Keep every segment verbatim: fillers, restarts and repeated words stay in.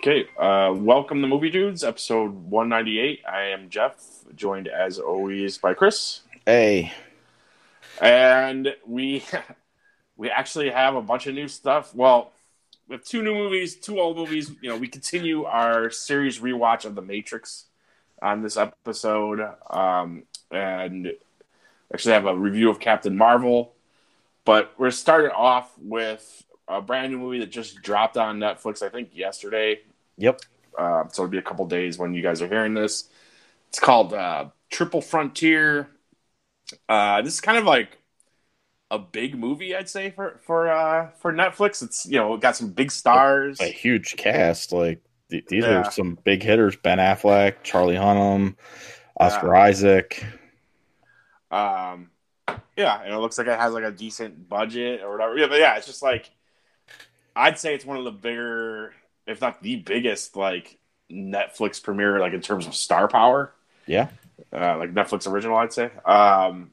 Okay, uh, welcome to Movie Dudes, episode one ninety-eight. I am Jeff, joined as always by Chris. Hey. And we we actually have a bunch of new stuff. Well, we have two new movies, two old movies. You know, we continue our series rewatch of The Matrix on this episode. Um, and actually have a review of Captain Marvel. But we're starting off with a brand new movie that just dropped on Netflix, I think, yesterday. Yep. Uh, so it'll be a couple days when you guys are hearing this. It's called uh, Triple Frontier. Uh, this is kind of like a big movie, I'd say, for for uh, for Netflix. It's, you know, got some big stars, a huge cast. Like th- these yeah. are some big hitters: Ben Affleck, Charlie Hunnam, Oscar yeah. Isaac. Um, yeah, and it looks like it has like a decent budget or whatever. Yeah, but yeah, it's just like I'd say it's one of the bigger, if not the biggest, like Netflix premiere, like in terms of star power. Yeah, uh, like Netflix original, I'd say. Um,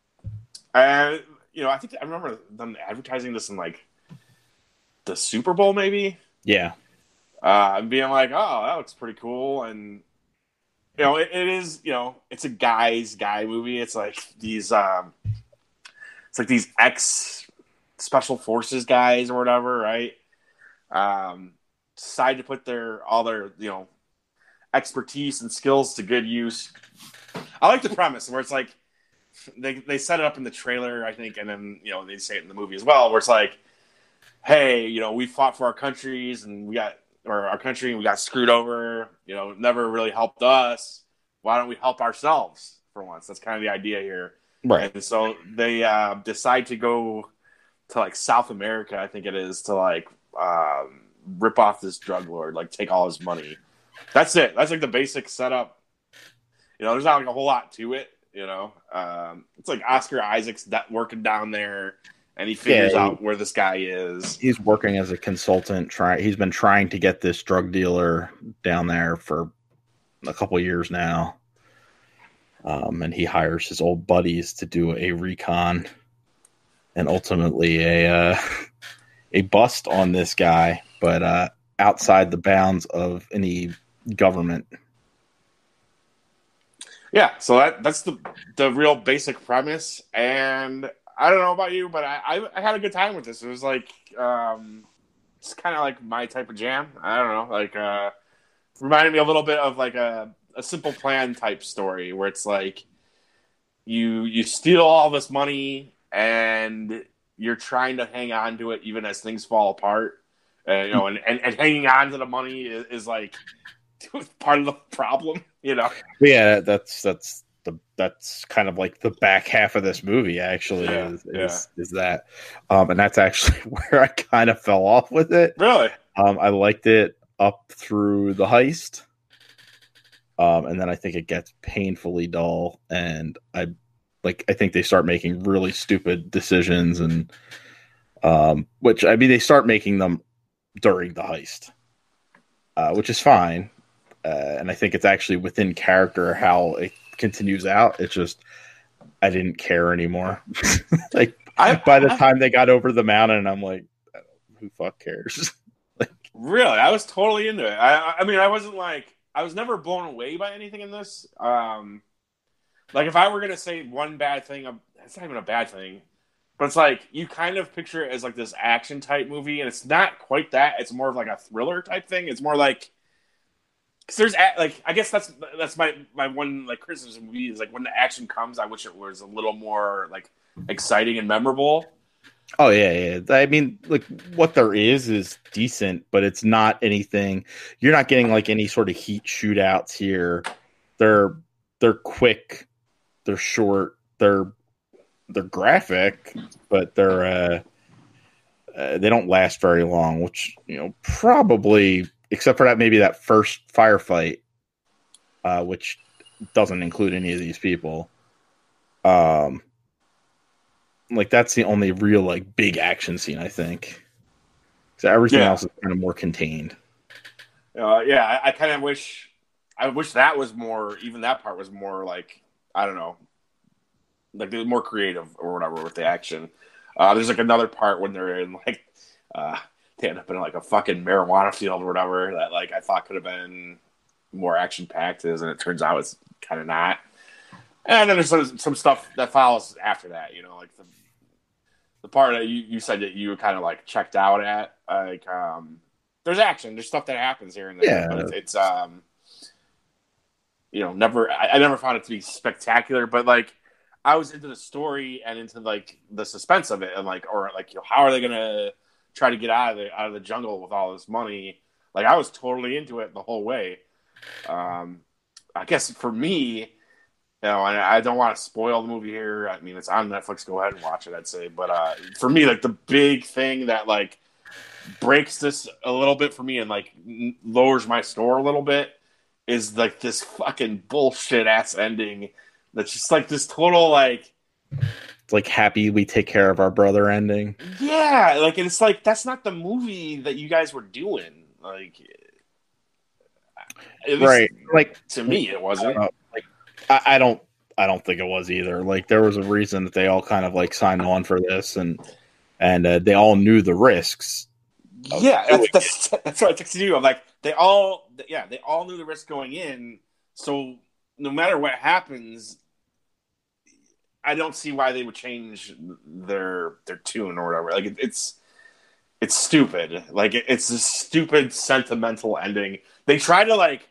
and you know, I think I remember them advertising this in like the Super Bowl, maybe. Yeah, uh, and being like, "Oh, that looks pretty cool," and you know, it, it is. You know, it's a guy's guy movie. It's like these, um, it's like these ex special forces guys or whatever, right? Um, decide to put their all their you know expertise and skills to good use. I like the premise where it's like they they set it up in the trailer, I think, and then you know they say it in the movie as well, where it's like, hey, you know, we fought for our countries and we got or our country and we got screwed over. You know, never really helped us. Why don't we help ourselves for once? That's kind of the idea here, right? And so they uh, decide to go to like South America, I think it is, to like um, rip off this drug lord, like take all his money. That's it. That's like the basic setup. You know, there's not like a whole lot to it. You know, um, it's like Oscar Isaac's working down there, and he figures yeah, he, out where this guy is. He's working as a consultant. Try. He's been trying to get this drug dealer down there for a couple of years now, um, and he hires his old buddies to do a recon, and ultimately a uh, a bust on this guy, but uh, outside the bounds of any government. Yeah, so that that's the the real basic premise, and I don't know about you, but I I, I had a good time with this. It was like um, it's kind of like my type of jam. I don't know, like uh, reminded me a little bit of like a a Simple Plan type story where it's like you you steal all this money and you're trying to hang on to it even as things fall apart. Uh, you know, and, and, and hanging on to the money is, is like part of the problem, you know. Yeah, that's that's the that's kind of like the back half of this movie. Actually, yeah, is, yeah. is is that, um, and that's actually where I kind of fell off with it. Really, um, I liked it up through the heist, um, and then I think it gets painfully dull, and I like I think they start making really stupid decisions, and um, which I mean they start making them during the heist, uh, which is fine. Uh, and I think it's actually within character how it continues out. It's just I didn't care anymore. like I, by the I, time they got over the mountain, I'm like, who fuck cares? like, really, I was totally into it. I, I mean, I wasn't like I was never blown away by anything in this. Um, like if I were gonna say one bad thing, it's not even a bad thing, but it's like you kind of picture it as like this action type movie, and it's not quite that. It's more of like a thriller type thing. It's more like because there's like I guess that's that's my my one like criticism movie is like when the action comes, I wish it was a little more like exciting and memorable. Oh yeah, yeah. I mean, like what there is is decent, but it's not anything. You're not getting like any sort of heat shootouts here. They're they're quick, they're short, they're they're graphic, but they're uh, uh, they don't last very long. Which you know probably. Except for that, maybe that first firefight, uh, which doesn't include any of these people. Um, like that's the only real like big action scene, I think. So everything yeah. else is kind of more contained. Uh, yeah, I, I kind of wish, I wish that was more. Even that part was more like I don't know, like more creative or whatever with the action. Uh, there's like another part when they're in like. Uh, they end up in like a fucking marijuana field or whatever that like I thought could have been more action packed is, and it turns out it's kind of not. And then there's some, some stuff that follows after that, you know, like the the part that you, you said that you were kind of like checked out at, like um, there's action, there's stuff that happens here and there, Yeah. but it's, it's um, you know, never I, I never found it to be spectacular, but like I was into the story and into like the suspense of it, and like or like you know, how are they gonna try to get out of the out of the jungle with all this money? Like I was totally into it the whole way. Um, I guess for me, you know, and I don't want to spoil the movie here. I mean, it's on Netflix. Go ahead and watch it, I'd say. But uh, for me, like the big thing that like breaks this a little bit for me and like n- lowers my score a little bit is like this fucking bullshit ass ending. That's just like this total like It's like happy we take care of our brother ending. yeah, like and it's like that's not the movie that you guys were doing. Like, at least Right. Like to me, it wasn't. Uh, like I, I don't I don't think it was either. Like there was a reason that they all kind of like signed on for this, and and uh, they all knew the risks. Yeah, that's, that's that's what I texted you. I'm like, they all, yeah, they all knew the risk going in. So no matter what happens, I don't see why they would change their their tune or whatever. Like it, it's it's stupid. Like it, it's a stupid sentimental ending. They try to like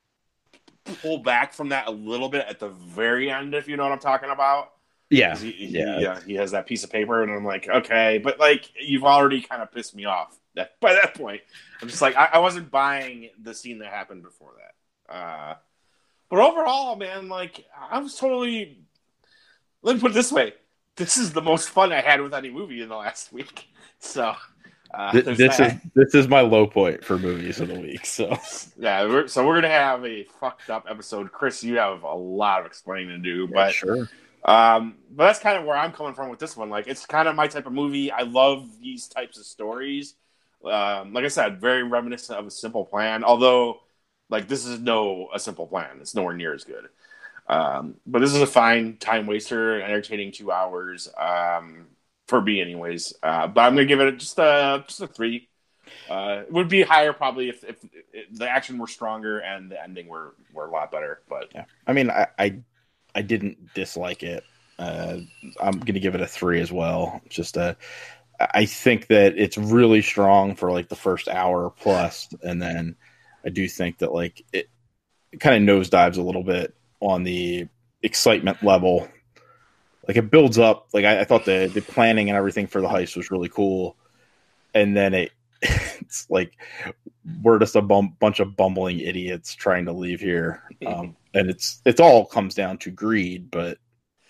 pull back from that a little bit at the very end, if you know what I'm talking about. Yeah, he, he, yeah, yeah. He has that piece of paper, and I'm like, okay, but like you've already kind of pissed me off. That by that point, I'm just like, I, I wasn't buying the scene that happened before that. Uh, but overall, man, like I was totally. Let me put it this way: this is the most fun I had with any movie in the last week. So. Uh, Th- this that. is this is my low point for movies of the week. So yeah, we're, so we're gonna have a fucked up episode. Chris, you have a lot of explaining to do, yeah, but sure. Um, but that's kind of where I'm coming from with this one. Like, it's kind of my type of movie. I love these types of stories. Um, like I said, very reminiscent of A Simple Plan. Although, like, this is no A Simple Plan. It's nowhere near as good. Um, but this is a fine time waster, entertaining two hours. Um, for me, anyways. Uh, but I'm gonna give it just a just a three. Uh, it would be higher probably if, if, if the action were stronger and the ending were, were a lot better. But yeah, I mean, I I, I didn't dislike it. Uh, I'm gonna give it a three as well. Just a, I think that it's really strong for like the first hour plus, and then I do think that like it, it kind of nosedives a little bit on the excitement level. Like it builds up. Like I, I thought the the planning and everything for the heist was really cool, and then it it's like we're just a bum, bunch of bumbling idiots trying to leave here, um, and it's it's all comes down to greed. But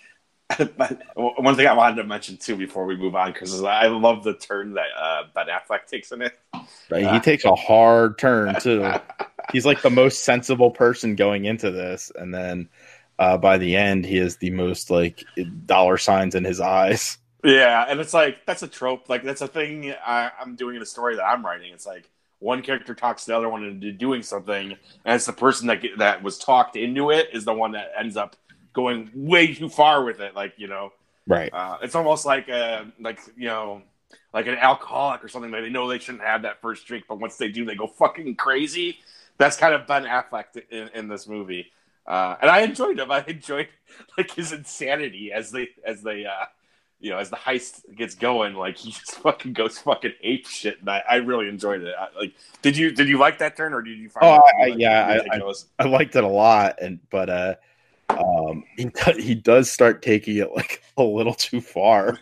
But one thing I wanted to mention too before we move on, because I love the turn that uh, Ben Affleck takes in it. right, Uh, he takes a hard turn too. He's like the most sensible person going into this, and then uh, by the end, he is the most like dollar signs in his eyes. Yeah, and it's like that's a trope. Like that's a thing I, I'm doing in a story that I'm writing. It's like one character talks the other one into doing something, and it's the person that get, that was talked into it is the one that ends up going way too far with it. Like you know, Right. uh, it's almost like a like you know, like an alcoholic or something. Like they know they shouldn't have that first drink, but once they do, they go fucking crazy. That's kind of Ben Affleck in, in this movie, uh, and I enjoyed him. I enjoyed like his insanity as they as they. Uh, You know, as the heist gets going, like he just fucking goes fucking ape shit, and I, I really enjoyed it. I, like, did you did you like that turn, or did you find? Oh, it I, like, yeah, I, ridiculous? I, I liked it a lot, and but uh, um, he he does start taking it like a little too far.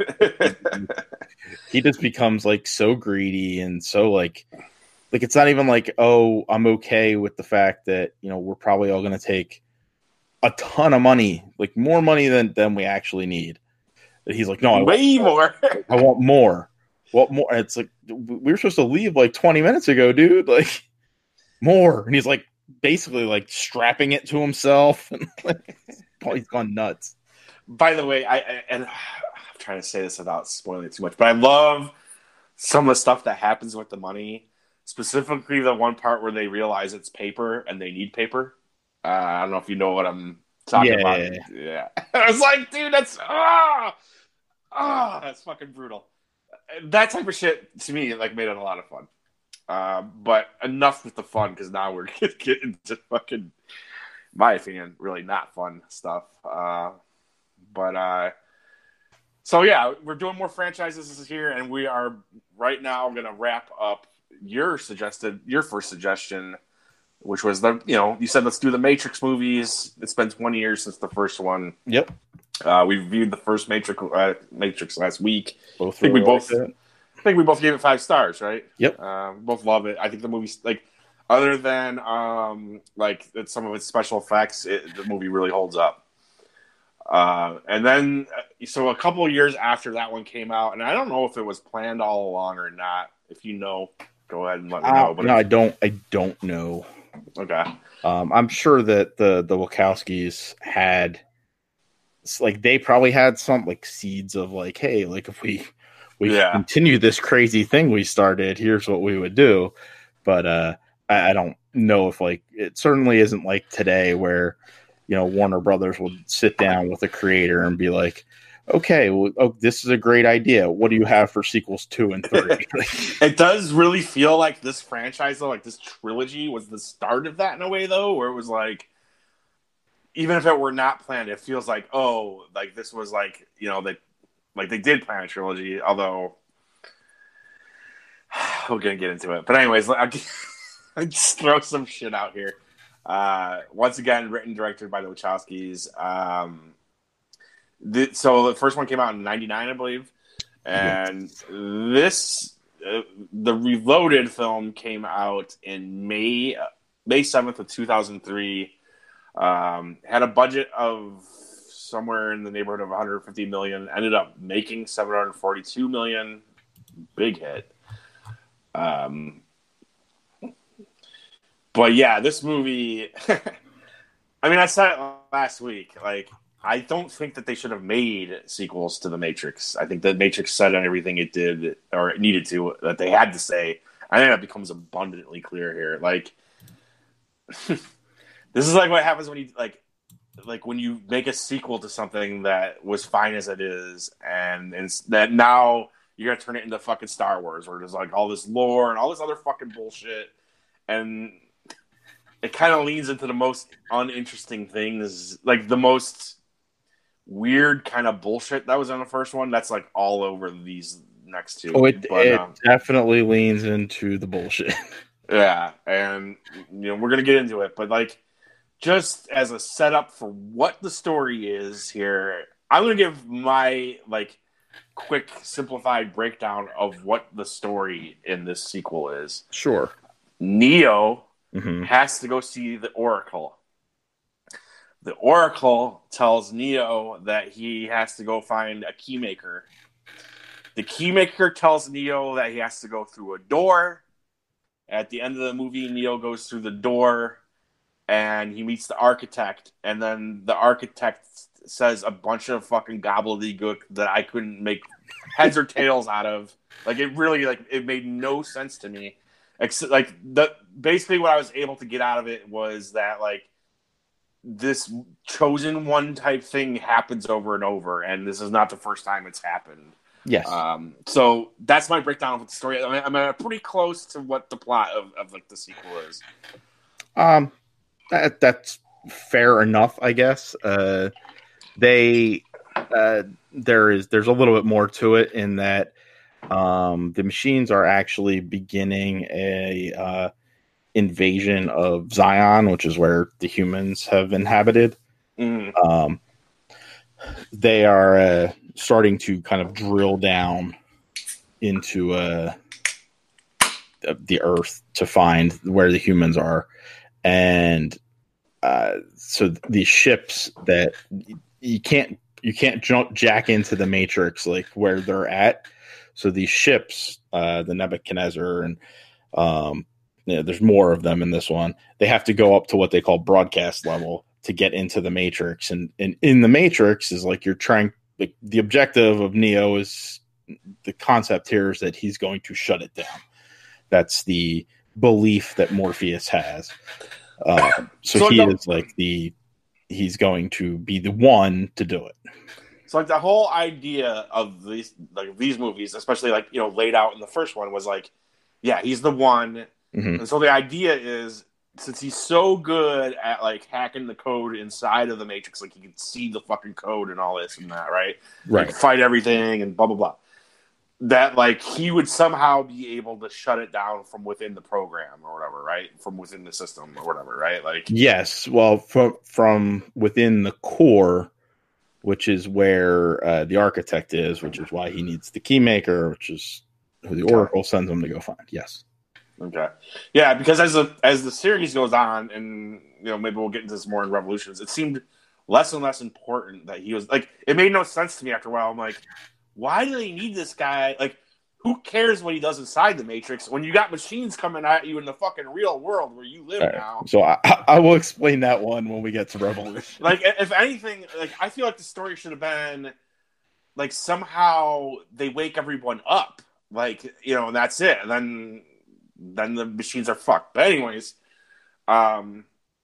He just becomes like so greedy and so like like it's not even like, oh, I'm okay with the fact that you know we're probably all going to take a ton of money, like more money than than we actually need. He's like, no, I way more. I want more. What more? It's like we were supposed to leave like twenty minutes ago, dude. Like more, and he's like basically like strapping it to himself, and like oh, he's gone nuts. By the way, I, I and I'm trying to say this without spoiling it too much, but I love some of the stuff that happens with the money. Specifically, the one part where they realize it's paper and they need paper. Uh, I don't know if you know what I'm talking Yeah. about. Yeah, I was like, dude, that's ah. Ah, oh, that's fucking brutal. that type of shit to me like made it a lot of fun. Uh, but enough with the fun because now we're getting into fucking, in my opinion, really not fun stuff. Uh, but uh, so yeah, we're doing more franchises here, and we are right now going to wrap up your suggested your first suggestion, which was the you know you said let's do the Matrix movies. It's been twenty years since the first one. Yep. Uh, we reviewed the first Matrix uh, Matrix last week. Both I think really we both. liked it. I think we both gave it five stars, right? Yep. Uh, both love it. I think the movie's like, other than um, like some of its special effects, it, the movie really holds up. Uh, and then, so a couple of years after that one came out, and I don't know if it was planned all along or not. If you know, go ahead and let me know. Uh, But no, if, I don't. I don't know. Okay. Um, I'm sure that the the Wachowskis had, it's like they probably had some like seeds of like, hey, like if we we Yeah. continue this crazy thing we started, here's what we would do. But uh, I, I don't know if like it certainly isn't like today where you know Warner Brothers would sit down with a creator and be like, okay, well, oh, this is a great idea. What do you have for sequels two and three? It does really feel like this franchise, though, like this trilogy was the start of that in a way, though, where it was like, even if it were not planned, it feels like, oh, like this was like, you know, they like they did plan a trilogy, although we're gonna get into it. But anyways, I'll just throw some shit out here. Uh, once again, written and directed by the Wachowskis. Um, the, so the first one came out in ninety-nine, I believe, and this uh, the Reloaded film came out in May May seventh of two thousand three. Um, had a budget of somewhere in the neighborhood of one hundred fifty million. Ended up making seven hundred forty-two million. Big hit. Um, but yeah, this movie. I mean, I said it last week. Like, I don't think that they should have made sequels to The Matrix. I think the Matrix said on everything it did or it needed to that they had to say. I think that becomes abundantly clear here. Like, this is like what happens when you like. Like when you make a sequel to something that was fine as it is, and, and that now you're gonna turn it into fucking Star Wars, where there's like all this lore and all this other fucking bullshit, and it kind of leans into the most uninteresting things, like the most weird kind of bullshit that was on the first one. That's like all over these next two. Oh, it, but, it um, definitely leans into the bullshit. Yeah, and you know we're gonna get into it, but like. Just as a setup for what the story is here, I'm going to give my like quick simplified breakdown of what the story in this sequel is. Sure. Neo mm-hmm. has to go see the Oracle. The Oracle tells Neo that he has to go find a keymaker. The keymaker tells Neo that he has to go through a door. At the end of the movie, Neo goes through the door and he meets the architect, and then the architect says a bunch of fucking gobbledygook that I couldn't make heads or tails out of. Like, it really, like, it made no sense to me. Except, like, the basically what I was able to get out of it was that, like, this chosen one type thing happens over and over, and this is not the first time it's happened. Yes. Um, so that's my breakdown of the story. I mean, I'm uh, pretty close to what the plot of, of like the sequel is. Um, that that's fair enough, I guess. Uh, they uh, there is there's a little bit more to it in that um, the machines are actually beginning a uh, invasion of Zion, which is where the humans have inhabited. Mm. Um, they are uh, starting to kind of drill down into uh, the earth to find where the humans are. And uh, so these ships that you can't you can't jump jack into the Matrix like where they're at. So these ships, uh, the Nebuchadnezzar, and um, you know, there's more of them in this one. They have to go up to what they call broadcast level to get into the Matrix. And, and in the Matrix is like you're trying. Like the objective of Neo is the concept here is that he's going to shut it down. That's the belief that Morpheus has. Uh, so, so he is like the he's going to be the one to do it. So like the whole idea of these like these movies, especially like you know laid out in the first one, was like, yeah, he's the one, Mm-hmm. and so the idea is since he's so good at like hacking the code inside of the Matrix, like he can see the fucking code and all this and that, right? Right. He can fight everything and blah blah blah. That like he would somehow be able to shut it down from within the program or whatever, right? From within the system or whatever, right? Like yes, well, from from within the core, which is where uh, the architect is, which is why he needs the keymaker, which is who the Oracle sends him to go find. Yes. Okay. Yeah, because as the as the series goes on, and you know maybe we'll get into this more in Revolutions, it seemed less and less important that he was like. It made no sense to me after a while. I'm like, why do they need this guy? Like, who cares what he does inside the Matrix when you got machines coming at you in the fucking real world where you live Right. now? So I, I will explain that one when we get to Revolution. Like, if anything, like I feel like the story should have been like somehow they wake everyone up, like you know, and that's it. And then then the machines are fucked. But anyways, um,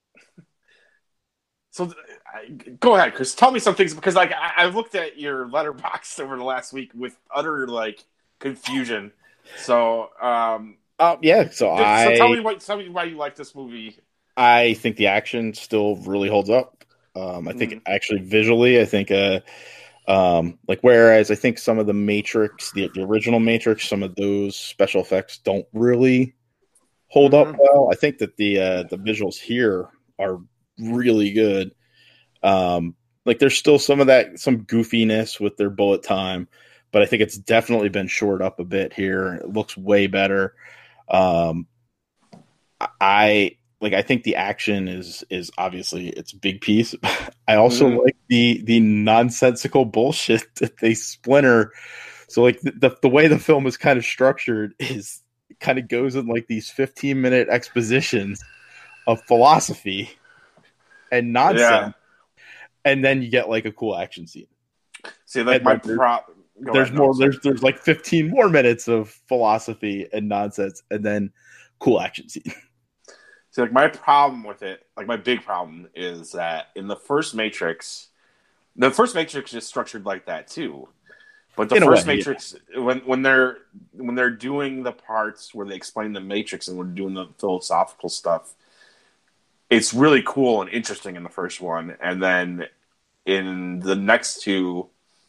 so I, go ahead, Chris. Tell me some things because like I, I looked at your letterbox over the last week with utter like confusion. So um, Oh yeah, so just, I so tell me what tell me why you like this movie. I think the action still really holds up. Um, I think mm. actually visually, I think uh, um, like whereas I think some of the Matrix, the, the original Matrix, some of those special effects don't really hold mm-hmm. up well. I think that the uh, the visuals here are really good. Um, like there's still some of that some goofiness with their bullet time, but I think it's definitely been shored up a bit here. It looks way better. Um, I like. I think the action is is obviously it's a big piece. I also mm-hmm. like the the nonsensical bullshit that they splinter. So like the the way the film is kind of structured is it kind of goes in like these fifteen minute expositions of philosophy and nonsense, yeah. and then you get like a cool action scene. See, like and my prop. There's ahead, more. No, there's there's like fifteen more minutes of philosophy and nonsense, and then cool action scene. See, like my problem with it, like my big problem is that in the first Matrix, the first Matrix is structured like that too. But the in first way, Matrix, yeah. when when they're when they're doing the parts where they explain the Matrix and we're doing the philosophical stuff, it's really cool and interesting in the first one, and then in the next two,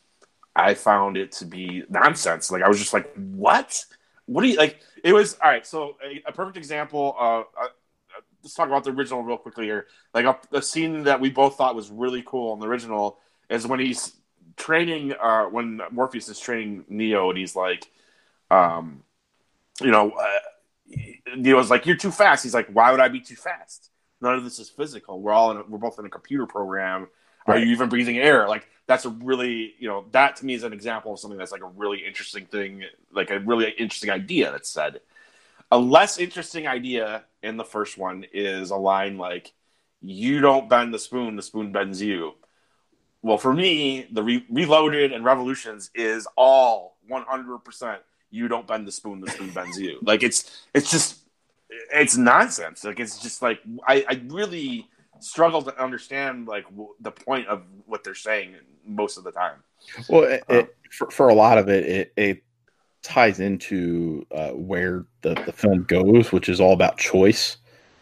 I found it to be nonsense. Like I was just like, what? What do you like? It was all right. So a, a perfect example. Uh, uh, let's talk about the original real quickly here. Like a, a scene that we both thought was really cool in the original is when he's training. Uh, when Morpheus is training Neo, and he's like, um, you know, uh, Neo's like, "You're too fast." He's like, "Why would I be too fast? None of this is physical. We're all in. A, we're both in a computer program. Right. Are you even breathing air?" Like. That's a really, you know, that to me is an example of something that's like a really interesting thing, like a really interesting idea that's said. A less interesting idea in the first one is a line like, "You don't bend the spoon, the spoon bends you." Well, for me, the Re- Reloaded and Revolutions is all one hundred percent you don't bend the spoon, the spoon bends you. Like, it's it's just, it's nonsense. Like, it's just like, I, I really struggle to understand, like, w- the point of what they're saying most of the time. Well, it, um, it, for, for a lot of it, it, it ties into uh, where the, the film goes, which is all about choice.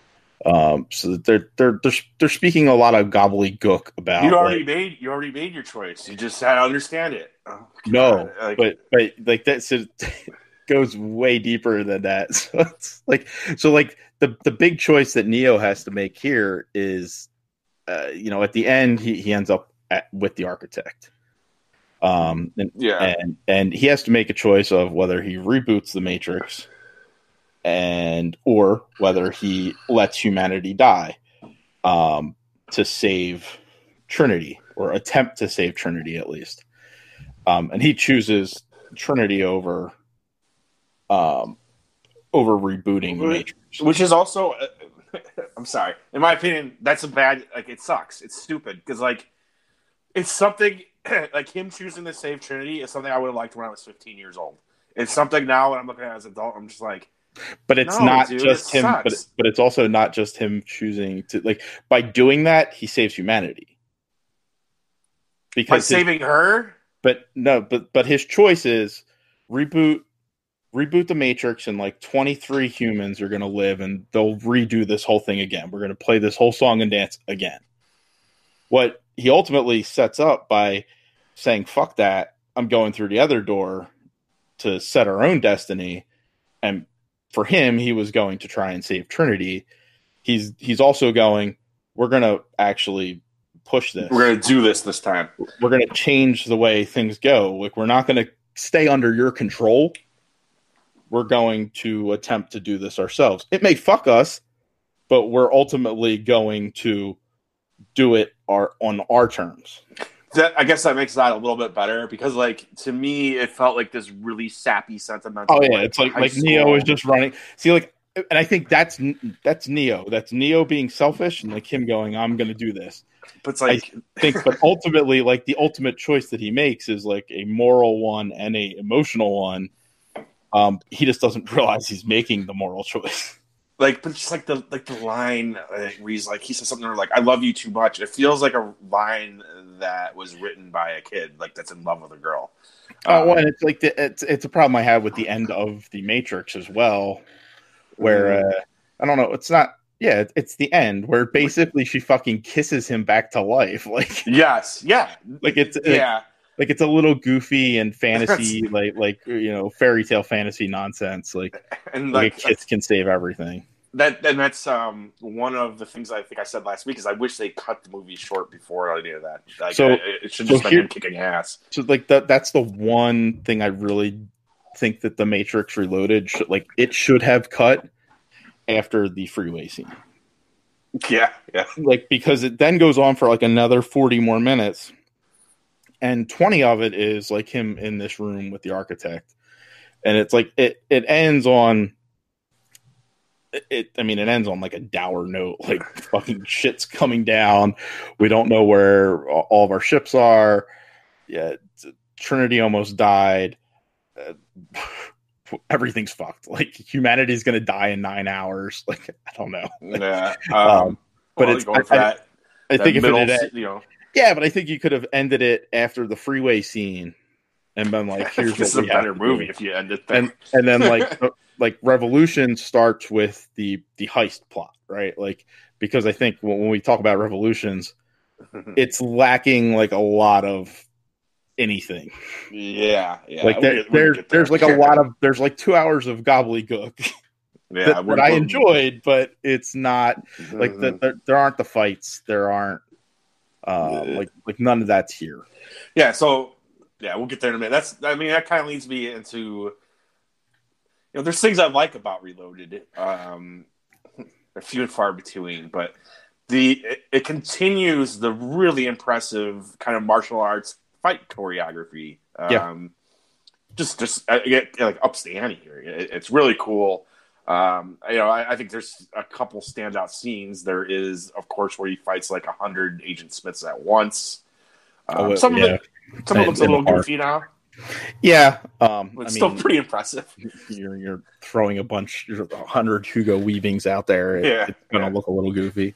Um, so they're they're they're they're speaking a lot of gobbledygook about. You already like, made you already made your choice. You just had to understand it. Oh, no, like, but but like that so goes way deeper than that. So it's like so like the the big choice that Neo has to make here is, uh, you know, at the end he he ends up at, with the architect. Um, and, yeah, and and he has to make a choice of whether he reboots the Matrix. And or whether he lets humanity die um, to save Trinity, or attempt to save Trinity at least. Um, and he chooses Trinity over um, over rebooting the Matrix, which is also, uh, I'm sorry, in my opinion, that's a bad. Like, it sucks. It's stupid because like it's something like him choosing to save Trinity is something I would have liked when I was fifteen years old. It's something now when I'm looking at it as an adult, I'm just like. But it's no, not dude, just it him, but but it's also not just him choosing to, like, by doing that he saves humanity. Because by saving his, her, but no, but but his choice is reboot reboot the Matrix, and like twenty-three humans are going to live, and they'll redo this whole thing again. We're going to play this whole song and dance again. What he ultimately sets up by saying, fuck that, I'm going through the other door to set our own destiny. And for him, he was going to try and save Trinity. He's he's also going, we're going to actually push this. We're going to do this this time. We're going to change the way things go. Like, we're not going to stay under your control. We're going to attempt to do this ourselves. It may fuck us, but we're ultimately going to do it our, on our terms. That, I guess that makes that a little bit better because, like, to me, it felt like this really sappy, sentimental. Oh yeah, like, it's like like school. Neo is just running. See, like, and I think that's that's Neo. That's Neo being selfish and like him going, "I'm going to do this." But it's like, I think, but ultimately, like the ultimate choice that he makes is like a moral one and a emotional one. Um, he just doesn't realize he's making the moral choice. Like, but just like the like the line uh, where he's like, he says something like, "I love you too much." It feels like a line that was written by a kid, like that's in love with a girl. Oh, Um, well, and it's like the, it's it's a problem I have with the end of the Matrix as well, where mm-hmm. uh, I don't know, it's not. Yeah, it's, it's the end where basically she fucking kisses him back to life. Like, yes, yeah, like it's yeah. Like, like it's a little goofy and fantasy, like like you know, fairy tale fantasy nonsense. Like, and like, like a kiss can save everything. That and that's um, one of the things I think I said last week is I wish they cut the movie short before any of that. Like, so it, it should just so been here, him kicking ass. So like that that's the one thing I really think that the Matrix Reloaded should, like it should have cut after the freeway scene. Yeah, yeah. Like, because it then goes on for like another forty more minutes, and twenty of it is like him in this room with the architect, and it's like it it ends on. It, I mean, it ends on like a dour note. Like, fucking shit's coming down. We don't know where all of our ships are. Yeah, Trinity almost died. Uh, everything's fucked. Like, humanity's gonna die in nine hours. Like, I don't know. Yeah, um, um, but well, it's going I, for that. I, I that think if middle, it had, you know, yeah, but I think you could have ended it after the freeway scene and been like, "Here's this what is we a better have to movie do." if you end it there. And and then like like Revolution starts with the the heist plot, right? Like, because I think when, when we talk about Revolutions, it's lacking like a lot of anything. Yeah, yeah. Like there, get, there there. there's like a lot of there's like two hours of gobbledygook yeah, that, we're, that I we're, enjoyed, but it's not mm-hmm. like the, the, there aren't the fights, there aren't uh, like like none of that's here. Yeah, so yeah, we'll get there in a minute. That's I mean that kind of leads me into, you know, there's things I like about Reloaded. Um, they're few and far between, but the it, it continues the really impressive kind of martial arts fight choreography. Um, Yeah. just just uh, it, it, like ups the ante here. It, it's really cool. Um, you know, I, I think there's a couple standout scenes. There is, of course, where he fights like a hundred Agent Smiths at once. Um, Oh, some yeah. of it, some of it looks a little goofy now. Yeah, um, But it's I still mean, pretty impressive. You're you're throwing a bunch, a hundred Hugo Weavings out there. It, Yeah, it's gonna yeah. look a little goofy.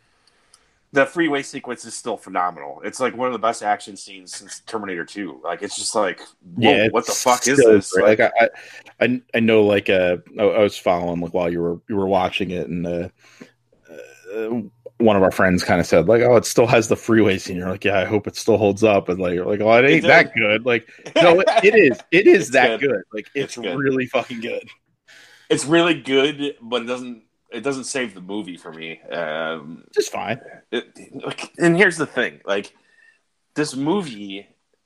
The freeway sequence is still phenomenal. It's like one of the best action scenes since Terminator two. Like, it's just like, whoa, Yeah, what the it's fuck is so this? great. Like, Like, I, I, I know, like, uh, I, I was following like while you were you were watching it, and uh, uh, one of our friends kind of said, like, "Oh, it still has the freeway scene." You're like, "Yeah, I hope it still holds up." And like, you're like, "Oh, it ain't It that good." Like, no, it, it is. It is It's that good. good. Like, it's, It's good. really fucking good. it's really good, but it doesn't it doesn't save the movie for me. Um, Just fine. it, and here's the thing: like, this movie,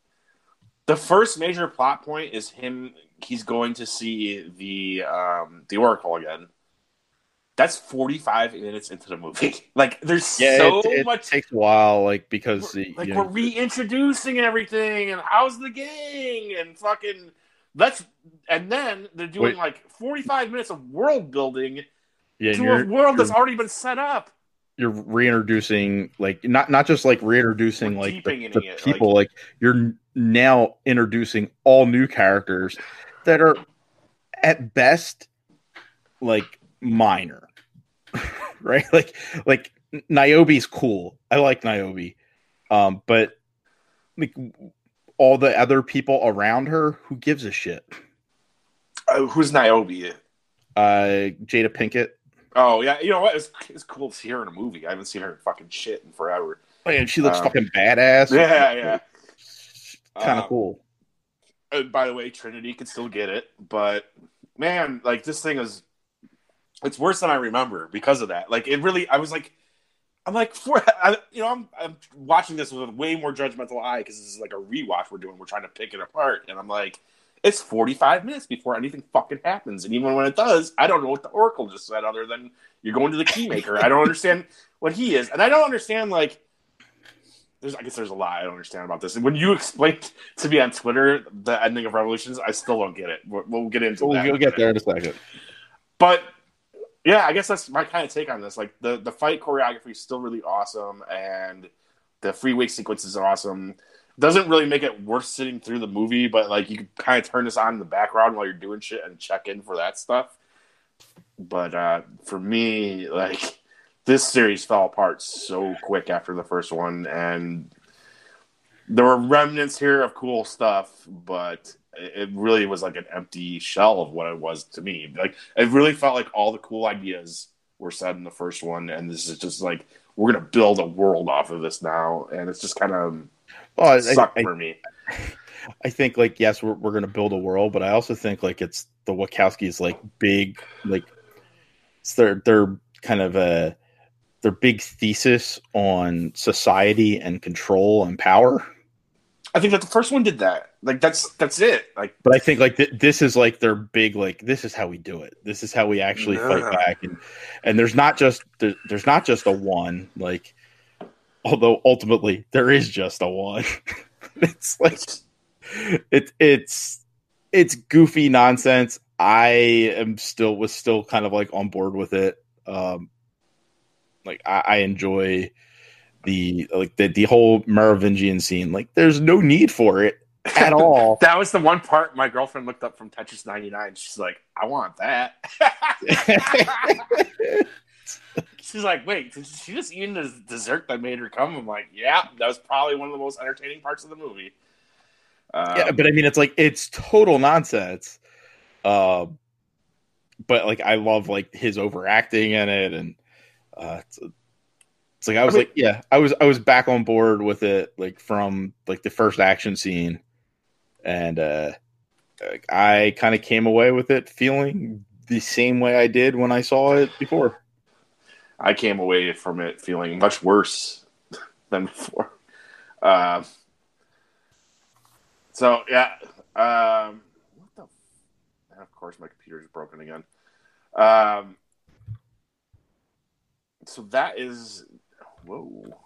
the first major plot point is him. He's going to see the um, the Oracle again. That's forty-five minutes into the movie. Like, there's Yeah, so it, it much. takes a while, like because We're, like you we're know, reintroducing everything, and how's the gang, and fucking let's, and then they're doing Wait. like forty-five minutes of world building yeah, to you're, a world that's you're, already been set up. you're reintroducing like not not just like reintroducing We're like the, deepening the it, people. like- Like, you're now introducing all new characters that are at best like minor, right? Like like Niobe's cool. I like Niobe, um, but like all the other people around her, who gives a shit? Uh, who's Niobe? Uh, Jada Pinkett. Oh yeah, you know what? It's, it's cool to see her in a movie. I haven't seen her in fucking shit in forever. Man, she looks Um, fucking badass. Yeah, yeah. Kind of Um, cool. And by the way, Trinity can still get it, but man, like this thing is, it's worse than I remember because of that. Like it really, I was like, I'm like, for, I, you know, I'm I'm watching this with a way more judgmental eye because this is like a rewatch we're doing. We're trying to pick it apart, and I'm like, it's forty-five minutes before anything fucking happens, and even when it does, I don't know what the Oracle just said other than you're going to the Keymaker. I don't understand what he is, and I don't understand like. There's, I guess there's a lot I don't understand about this. And when you explained to me on Twitter the ending of Revolutions, I still don't get it. We'll, we'll get into We'll, that. we'll get there in a second. But yeah, I guess that's my kind of take on this. Like the, the fight choreography is still really awesome, and the free weight sequences are awesome. Doesn't really make it worth sitting through the movie, but like you can kind of turn this on in the background while you're doing shit and check in for that stuff. But uh, for me, like. This series fell apart so quick after the first one, and there were remnants here of cool stuff, but it really was like an empty shell of what it was to me. Like it really felt like all the cool ideas were said in the first one, and this is just like we're gonna build a world off of this now, and it's just kind of well, sucked I, for me. I think like yes, we're we're gonna build a world, but I also think like it's the Wachowskis like big like it's their their kind of a their big thesis on society and control and power. I think that the first one did that. Like that's that's it. Like, but I think like th- this is like their big like this is how we do it. This is how we actually yeah. fight back. And and there's not just there, there's not just a one. Like although ultimately there is just a one. It's like it's it's it's goofy nonsense. I am still was still kind of like on board with it. Um, Like I, I enjoy the like the, the whole Merovingian scene. Like there's no need for it at all. That was the one part my girlfriend looked up from Tetris ninety-nine. She's like, I want that. She's like, wait, did she just eat the dessert that made her come? I'm like, yeah, that was probably one of the most entertaining parts of the movie. Um, yeah, but I mean, it's like it's total nonsense. Uh, but like I love like his overacting in it, and uh, it's, it's like I was I mean, like, yeah, I was I was back on board with it, like from like the first action scene, and uh, I kind of came away with it feeling the same way I did when I saw it before. I came away from it feeling much worse than before. Uh, so yeah, um, what the? And of course, my computer is broken again. Um, so that is whoa.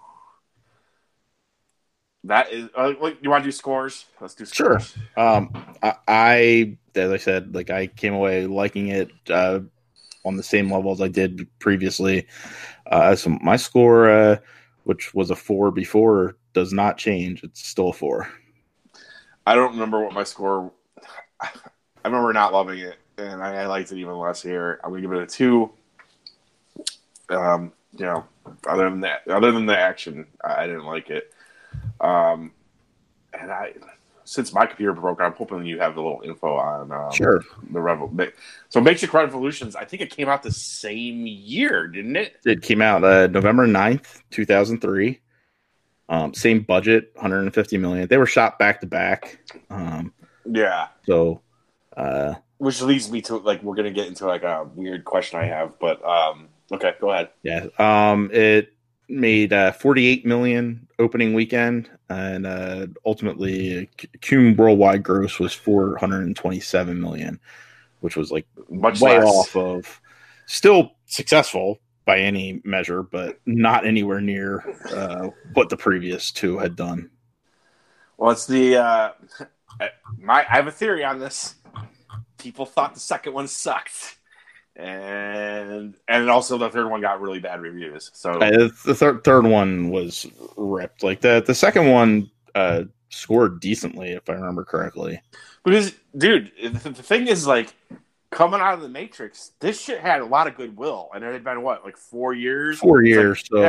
That is. Uh, you want to do scores? Let's do scores. Sure. Um, I, I, as I said, like I came away liking it uh, on the same level as I did previously. Uh, so my score, uh, which was a four before, does not change. It's still a four. I don't remember what my score. I remember not loving it, and I, I liked it even less here. I'm gonna give it a two. Um, you know, other than that, other than the action, I, I didn't like it. Um, and I, since my computer broke, I'm hoping you have a little info on um, sure the Revel. So, Matrix Revolutions, I think it came out the same year, didn't it? It came out uh, November ninth, two thousand three. Um, same budget, one hundred fifty million. They were shot back to back. Um, yeah. So, uh, which leads me to like we're gonna get into like a weird question I have, but um, okay, go ahead. Yeah. Um, it made uh, forty-eight million opening weekend, and uh, ultimately, cum worldwide gross was four hundred twenty-seven million, which was like much way less. off of. Still successful by any measure, but not anywhere near uh, what the previous two had done. Well, it's the uh, my. I have a theory on this. People thought the second one sucked, and and also the third one got really bad reviews. So uh, the third third one was ripped. Like the the second one uh, scored decently, if I remember correctly. Because, dude, the, the thing is, like, coming out of the Matrix, this shit had a lot of goodwill, and it had been what, like four years. Four years. Like, so yeah,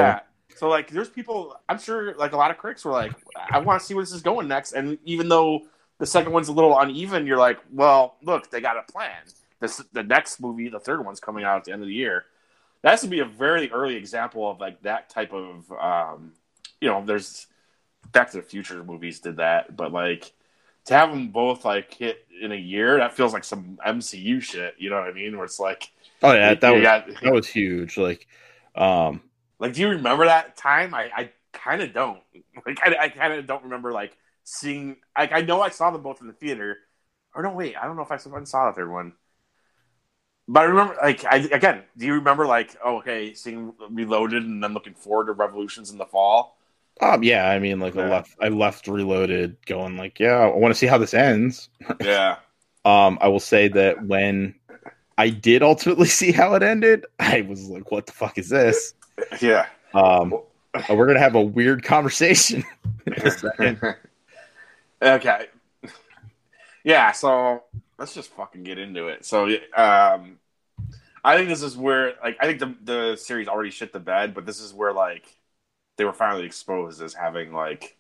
So like, there's people. I'm sure like a lot of critics were like, I want to see where this is going next. And even though the second one's a little uneven, you're like, well, look, they got a plan. This the next movie, the third one's coming out at the end of the year. That has to be a very early example of like that type of, um, you know, there's Back to the Future movies did that, but like to have them both like hit in a year, that feels like some M C U shit. You know what I mean? Where it's like, oh yeah, that was got, that was huge. Like, um, like, do you remember that time? I, I kind of don't. Like, I, I kind of don't remember like seeing. Like, I know I saw them both in the theater. Or no, wait, I don't know if I saw the third one. But I remember, like, I again, do you remember, like, oh, okay, seeing Reloaded and then looking forward to Revolutions in the fall? Um, yeah, I mean, like, yeah. I left, I left Reloaded going, like, yeah, I want to see how this ends. Yeah. um, I will say that when I did ultimately see how it ended, I was like, what the fuck is this? Yeah. Um, we're gonna have a weird conversation in a second. Okay. Yeah, so let's just fucking get into it. So, um, I think this is where, like, I think the the series already shit the bed, but this is where, like, they were finally exposed as having, like,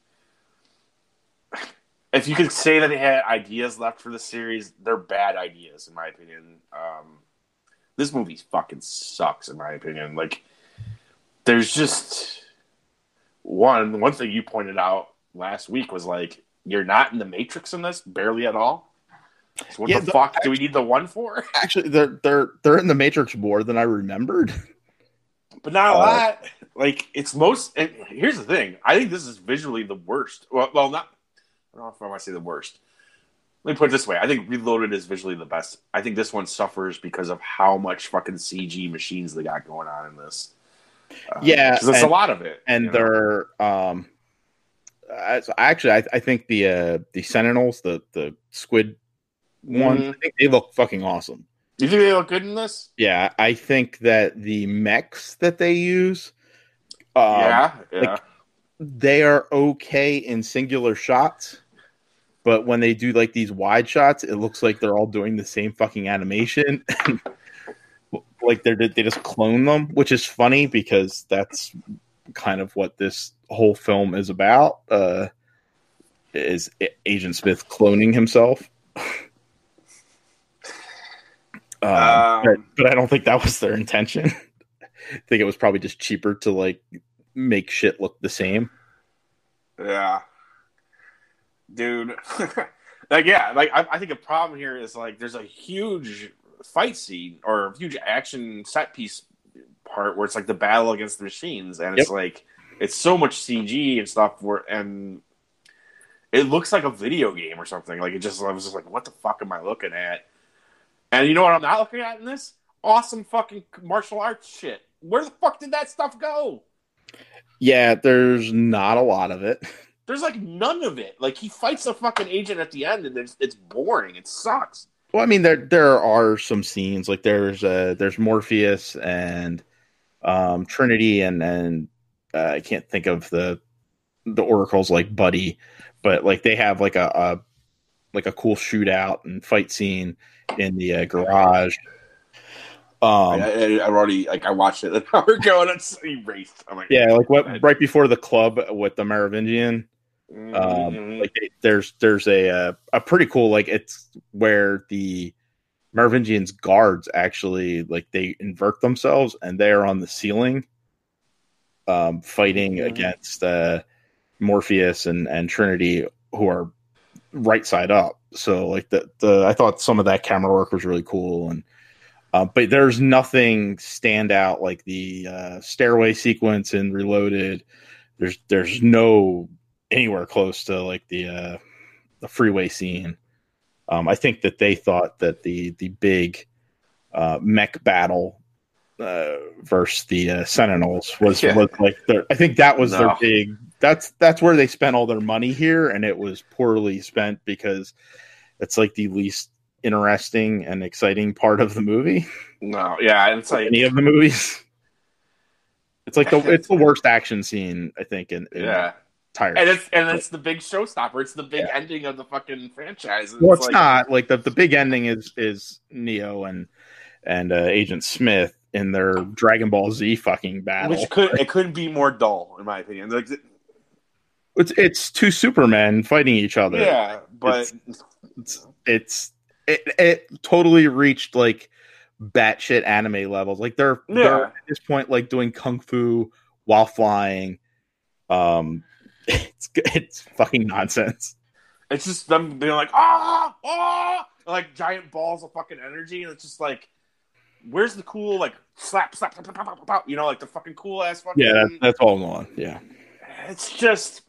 if you could say that they had ideas left for the series, they're bad ideas, in my opinion. Um, this movie fucking sucks, in my opinion. Like, there's just one one thing you pointed out last week was, like, you're not in the Matrix in this, barely at all. So what yeah, the, the fuck actually, do we need the one for? Actually, they're they're they're in the Matrix more than I remembered, but not a uh, lot. Like it's most. And here's the thing: I think this is visually the worst. Well, well, not. I don't know if I want to say the worst. Let me put it this way: I think Reloaded is visually the best. I think this one suffers because of how much fucking C G machines they got going on in this. Uh, yeah, because it's a lot of it, and they're. Know? Um, actually, I, I think the uh, the Sentinels, the the squid. One, mm-hmm. I think they look fucking awesome. You think they look good in this? Yeah, I think that the mechs that they use, um, yeah, yeah, like, they are okay in singular shots, but when they do like these wide shots, it looks like they're all doing the same fucking animation. Like they're they just clone them, which is funny because that's kind of what this whole film is about. Uh, is Agent Smith cloning himself? Um, um, but, but I don't think that was their intention. I think it was probably just cheaper to like make shit look the same. Yeah, dude. Like, yeah, like I, I think a problem here is like there's a huge fight scene or a huge action set piece part where it's like the battle against the machines, and it's yep. like it's so much C G and stuff. Where and it looks like a video game or something. Like it just I was just like, what the fuck am I looking at? And you know what I'm not looking at in this? Awesome fucking martial arts shit. Where the fuck did that stuff go? Yeah, there's not a lot of it. There's like none of it. Like he fights a fucking agent at the end, and it's, it's boring. It sucks. Well, I mean, there there are some scenes like there's uh, there's Morpheus and um, Trinity, and and uh, I can't think of the the Oracle's like buddy, but like they have like a, a like a cool shootout and fight scene in the uh, garage. Um, I, I, I already like I watched it an hour ago and it's erased. I'm like, yeah, like what right before the club with the Merovingian. Mm-hmm. Um, like they, there's there's a uh, a pretty cool like it's where the Merovingians guards actually like they invert themselves and they are on the ceiling, um, fighting mm-hmm. against uh, Morpheus and and Trinity who are right side up. So like the, the I thought some of that camera work was really cool, and uh, but there's nothing stand out like the uh, stairway sequence in Reloaded. There's there's no anywhere close to like the uh, the freeway scene. Um, I think that they thought that the the big uh, mech battle uh, versus the uh, Sentinels was, yeah. was like their. I think that was no. their big. That's that's where they spent all their money here, and it was poorly spent because it's like the least interesting and exciting part of the movie. No, yeah, it's like any of the movies. It's like the it's the worst action scene I think in, in yeah. Entire and it's and it's the big showstopper. It's the big yeah. ending of the fucking franchise. Well, it's, it's like, not like the the big ending is is Neo and and uh, Agent Smith in their Dragon Ball Z fucking battle. Which could it couldn't be more dull, in my opinion. Like, It's it's two Supermen fighting each other. Yeah, but it's it's, it's it, it totally reached like batshit anime levels. Like they're yeah. they're at this point like doing kung fu while flying. Um, it's it's fucking nonsense. It's just them being like ah ah like giant balls of fucking energy, and it's just like, where's the cool like slap slap slap slap, slap, slap, slap you know, like the fucking cool ass fucking yeah. That, that's all gone. Yeah, it's just.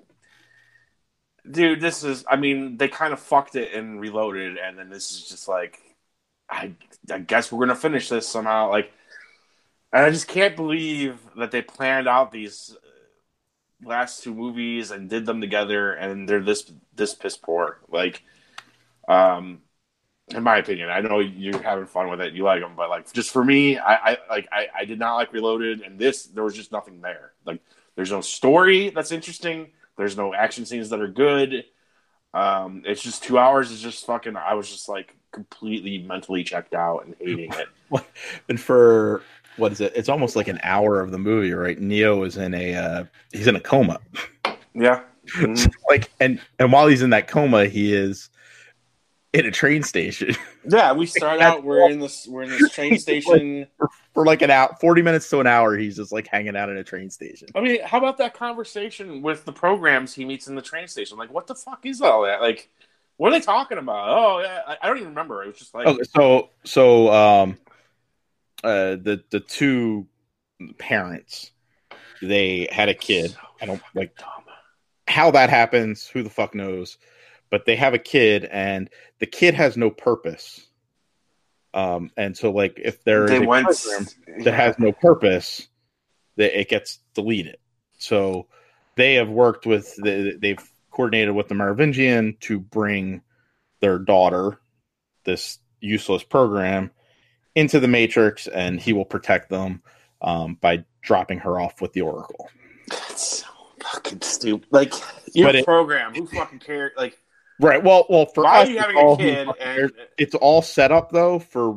Dude, this is, I mean, they kind of fucked it and Reloaded, and then this is just like, I, I guess we're going to finish this somehow. Like, and I just can't believe that they planned out these last two movies and did them together, and they're this, this piss poor. Like, um, in my opinion, I know you're having fun with it, you like them, but like, just for me, I, I like, I, I did not like Reloaded, and this, there was just nothing there. Like, there's no story that's interesting. There's no action scenes that are good. Um, it's just two hours is just fucking. I was just like completely mentally checked out and hating it. And for what is it? It's almost like an hour of the movie, right? Neo is in a uh, he's in a coma. Yeah. Mm-hmm. So, like and and while he's in that coma, he is in a train station. Yeah, we start out. We're in this. We're in this train station for, for like an hour, forty minutes to an hour. He's just like hanging out in a train station. I mean, how about that conversation with the programs he meets in the train station? Like, what the fuck is all that? Like, what are they talking about? Oh, yeah, I, I don't even remember. It was just like, okay, so so um, uh, the the two parents, they had a kid. So I don't like dumb. How that happens. Who the fuck knows? But they have a kid, and the kid has no purpose. Um, and so, like, if there is they a went, program that has no purpose, that it gets deleted. So they have worked with, the, they've coordinated with the Merovingian to bring their daughter, this useless program, into the Matrix, and he will protect them um, by dropping her off with the Oracle. That's so fucking stupid. Like, your it, program, who fucking cares? Like, right. Well, well, for why us, are you having a kid? And it's all set up though for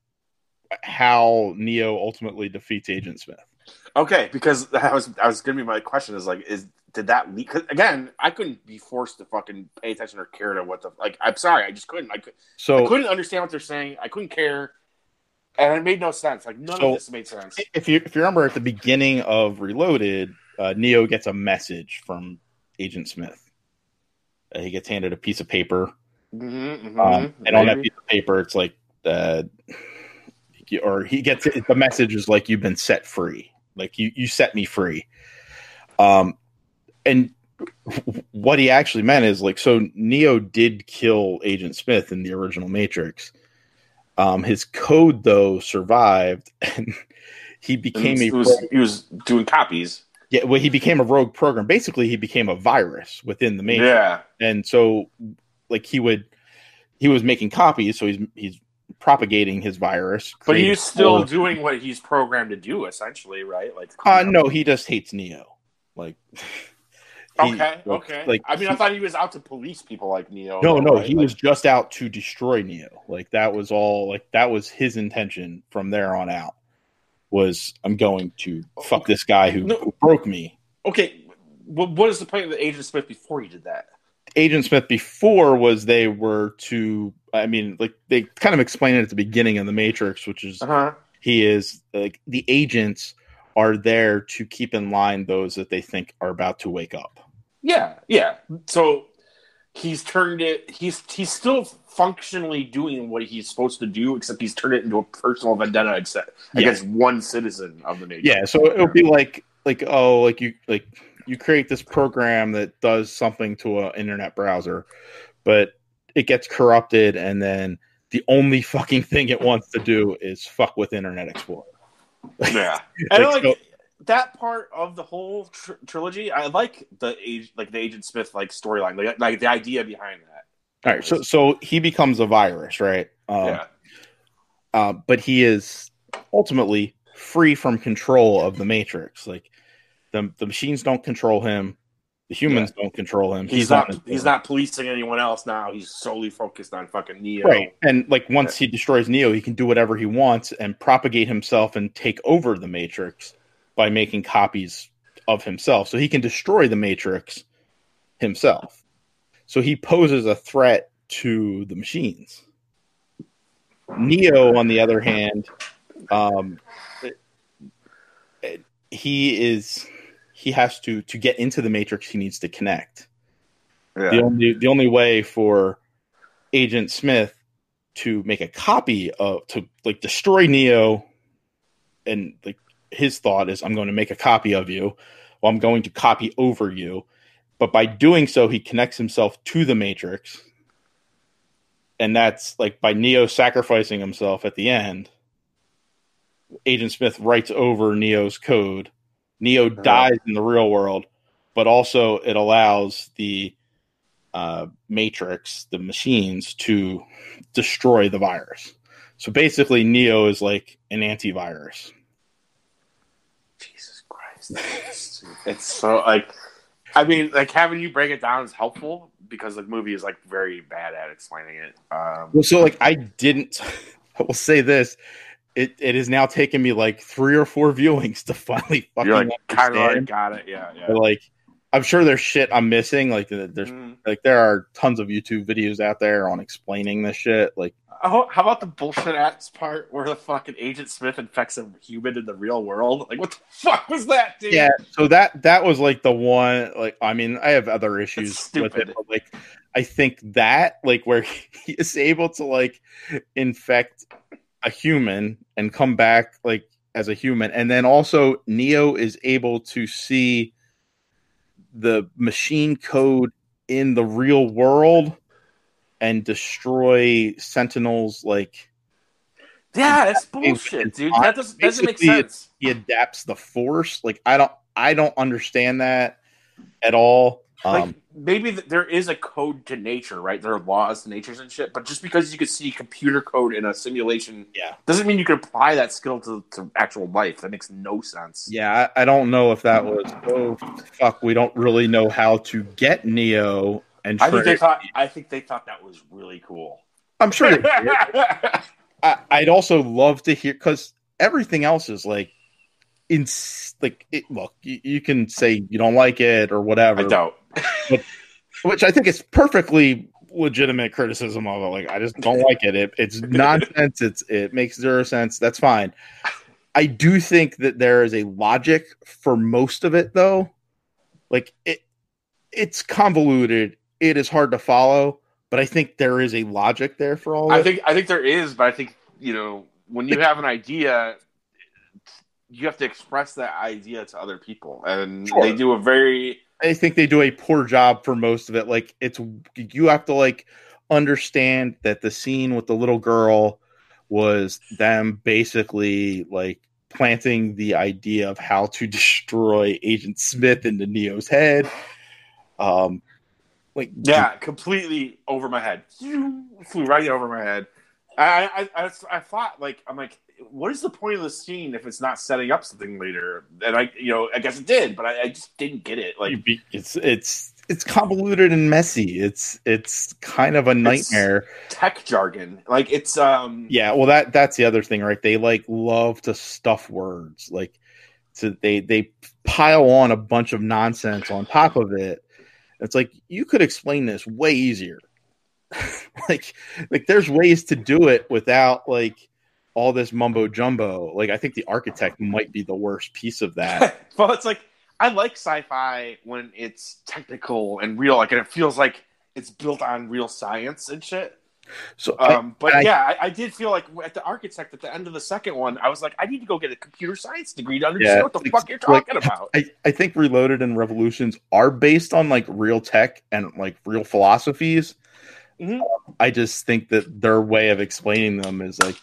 how Neo ultimately defeats Agent Smith. Okay, because that was I was gonna be my question is like, is did that leak? Cause again, I couldn't be forced to fucking pay attention or care to what the like. I'm sorry, I just couldn't. I could. So I couldn't understand what they're saying. I couldn't care, and it made no sense. Like none so, of this made sense. If you if you remember at the beginning of Reloaded, uh, Neo gets a message from Agent Smith. Uh, he gets handed a piece of paper, mm-hmm, mm-hmm, um, and on that piece of paper, it's like, uh, or he gets it, the message is like, "You've been set free. Like you, you set me free." Um, and what he actually meant is like, so Neo did kill Agent Smith in the original Matrix. Um, his code though survived, and he became he a was, he was doing copies. Yeah, well, he became a rogue program. Basically, he became a virus within the Matrix. Yeah, and so, like, he would, he was making copies, so he's he's propagating his virus. But he's still old... doing what he's programmed to do, essentially, right? Like, uh, no, he just hates Neo. Like, he, okay, like, okay. Like, I mean, he, I thought he was out to police people like Neo. No, though, no, right? he like... was just out to destroy Neo. Like, that was all. Like, that was his intention from there on out. Was I'm going to fuck this guy who, no. who broke me. Okay, well, what is the point of the Agent Smith before he did that? Agent Smith before was they were to, I mean, like they kind of explained it at the beginning of the Matrix, which is uh-huh. he is like the agents are there to keep in line those that they think are about to wake up. Yeah, yeah. So he's turned it. He's he's still functionally doing what he's supposed to do, except he's turned it into a personal vendetta against, yeah. against one citizen of the Matrix. Yeah, so it would be like. Like oh, like you like you create this program that does something to an internet browser, but it gets corrupted, and then the only fucking thing it wants to do is fuck with Internet Explorer. Yeah, and like, like so, that part of the whole tr- trilogy. I like the age, like the Agent Smith like storyline, like, like the idea behind that. All right, so so he becomes a virus, right? Um, yeah, uh, but he is ultimately free from control of the Matrix. Like the the machines don't control him. The humans Yeah. don't control him. He's, He's not. on his He's own. not policing anyone else now. He's solely focused on fucking Neo. Right. And like once he destroys Neo, he can do whatever he wants and propagate himself and take over the Matrix by making copies of himself. So he can destroy the Matrix himself. So he poses a threat to the machines. Neo, on the other hand, um, he is he has to to get into the Matrix. He needs to connect. Yeah. The only the only way for Agent Smith to make a copy of to like destroy Neo, and like his thought is, I'm going to make a copy of you. Well, I'm going to copy over you. But by doing so, he connects himself to the Matrix. And that's like by Neo sacrificing himself at the end. Agent Smith writes over Neo's code. Neo dies in the real world, but also it allows the uh, Matrix, the machines, to destroy the virus. So basically, Neo is like an antivirus. Jesus Christ. It's, it's so like, I mean, like having you break it down is helpful because the movie is like very bad at explaining it. Um, Well, so like I didn't. I will say this: it it has now taken me like three or four viewings to finally fucking you're like kind of like understand. got it, yeah, yeah. But, like, I'm sure there's shit I'm missing. Like there's Mm. like there are tons of YouTube videos out there on explaining this shit. Like, Oh, how about the bullshit ass part where the fucking Agent Smith infects a human in the real world? Like, what the fuck was that, dude? yeah. So that that was like the one. Like, I mean, I have other issues with it, but like, I think that like where he is able to like infect a human and come back like as a human, and then also Neo is able to see the machine code in the real world and destroy Sentinels. Like, Yeah, that's bullshit, dude. That doesn't, doesn't make Basically, sense. he adapts the Force. Like, I don't, I don't understand that at all. Um, Like, maybe th- there is a code to nature, right? There are laws to natures and shit, but just because you could see computer code in a simulation yeah, doesn't mean you can apply that skill to, to actual life. That makes no sense. yeah. I, I don't know if that was. Oh fuck, we don't really know how to get Neo and. I think they Trinity. thought. I think they thought that was really cool. I'm sure they did. I, I'd also love to hear because everything else is like, in like it, look, you, you can say you don't like it or whatever. I don't. But, which I think is perfectly legitimate criticism of it. Like, I just don't like it. it. It's nonsense. It's it makes zero sense. That's fine. I do think that there is a logic for most of it, though. Like it, it's convoluted. It is hard to follow, but I think there is a logic there for all. I of it. think. I think there is, but I think you know when you have an idea, you have to express that idea to other people, and Sure. they do a very. I think they do a poor job for most of it. Like, it's you have to like understand that the scene with the little girl was them basically like planting the idea of how to destroy Agent Smith into Neo's head. Um, like Yeah, completely over my head. Flew right over my head. I, I, I, I thought like I'm like, what is the point of the scene if it's not setting up something later? And I, you know, I guess it did, but I, I just didn't get it. Like, it's it's it's convoluted and messy. It's it's kind of a nightmare. Tech jargon, like it's um. Yeah, well, that that's the other thing, right? They like love to stuff words, like so they they pile on a bunch of nonsense on top of it. It's like you could explain this way easier. like like there's ways to do it without like all this mumbo jumbo. Like, I think the architect might be the worst piece of that. Well, it's like I like sci-fi when it's technical and real, like, and it feels like it's built on real science and shit. So, um, I, but I, yeah, I, I did feel like at the architect at the end of the second one, I was like, I need to go get a computer science degree to understand Yeah, what the like- fuck you're like, talking about. I, I think Reloaded and Revolutions are based on like real tech and like real philosophies. Mhm. I just think that their way of explaining them is like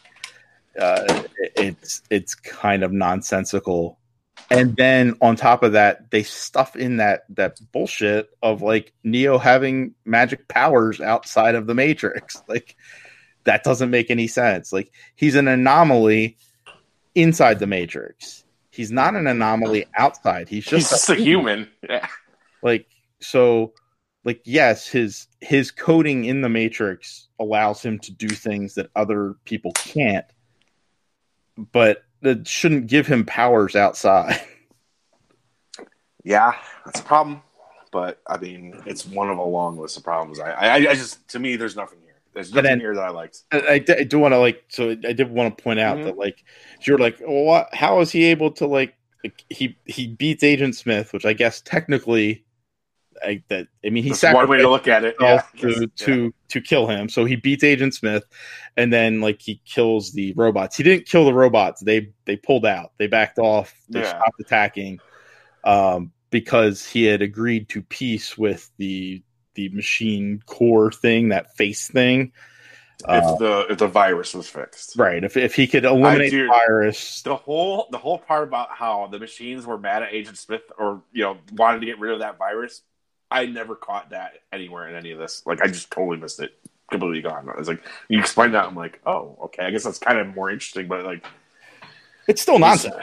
uh, it- it's it's kind of nonsensical. And then on top of that, they stuff in that that bullshit of like Neo having magic powers outside of the Matrix. Like, that doesn't make any sense. Like, he's an anomaly inside the Matrix. He's not an anomaly outside. He's He's just just a human. Yeah. like, so like yes, his his coding in the Matrix allows him to do things that other people can't, but that shouldn't give him powers outside. Yeah, that's a problem. But I mean, it's one of a long list of problems. I, I, I just to me, there's nothing here. There's nothing then, here that I liked. I, I do want to like, so I did want to point out mm-hmm. that like you're like, well, what, how is he able to like, like he he beats Agent Smith, which I guess technically, I, that I mean, he's one way to look at it yeah, to yeah. to to kill him. So he beats Agent Smith, and then like he kills the robots. He didn't kill the robots. They they pulled out. They backed off. They yeah. stopped attacking. Um. Because he had agreed to peace with the the machine core thing, that face thing. If uh, the if the virus was fixed, right? If if he could eliminate dude, the virus, the whole the whole part about how the machines were mad at Agent Smith, or you know wanted to get rid of that virus, I never caught that anywhere in any of this. Like I just totally missed it, completely gone. I was like, you explained that, I'm like, oh, okay, I guess that's kind of more interesting, but like, it's still nonsense.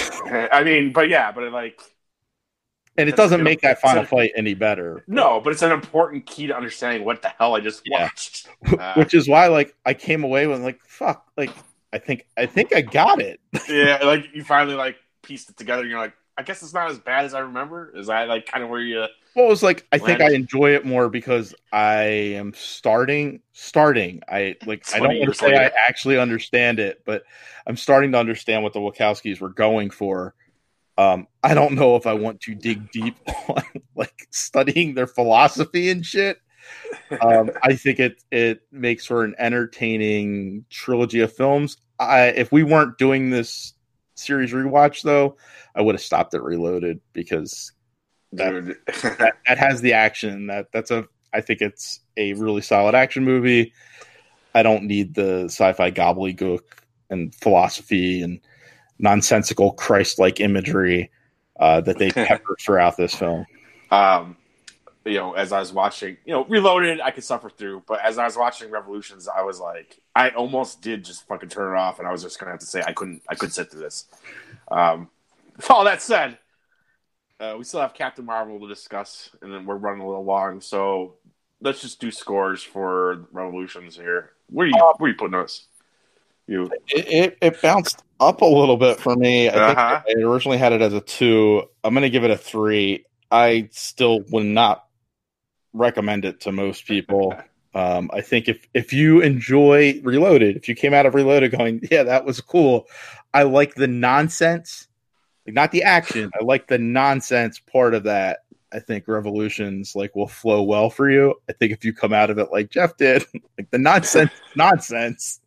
I mean, but yeah, but it, like. And it doesn't make that final fight any better. No, but it's an important key to understanding what the hell I just watched. Yeah. Uh, Which is why, like, I came away with like, fuck, like, I think, I think I got it. Yeah, like you finally like pieced it together. And you're like, I guess it's not as bad as I remember. Is that like kind of where you? Well, it was like I landed? think I enjoy it more because I am starting, starting. I like I don't want to say I actually understand it, but I'm starting to understand what the Wachowskis were going for. Um, I don't know if I want to dig deep on like studying their philosophy and shit. Um, I think it it makes for an entertaining trilogy of films. I, if we weren't doing this series rewatch, though, I would have stopped at Reloaded because that, that that has the action. That that's a I think it's a really solid action movie. I don't need the sci-fi gobbledygook and philosophy and nonsensical Christ-like imagery uh, that they pepper throughout this film. Um, you know, as I was watching, you know, Reloaded, I could suffer through, but as I was watching Revolutions, I was like, I almost did just fucking turn it off, and I was just gonna have to say I couldn't, I couldn't sit through this. Um, with all that said, uh, we still have Captain Marvel to discuss, and then we're running a little long, so let's just do scores for Revolutions here. Where are you, uh, where are you putting us? You, it, it, it bounced up a little bit for me. I uh-huh. think I originally had it as a two. I'm going to give it a three. I still would not recommend it to most people. Um, I think if, if you enjoy Reloaded, if you came out of Reloaded going, yeah, that was cool. I like the nonsense, like not the action. I like the nonsense part of that. I think Revolutions like will flow well for you. I think if you come out of it like Jeff did, like the nonsense, nonsense.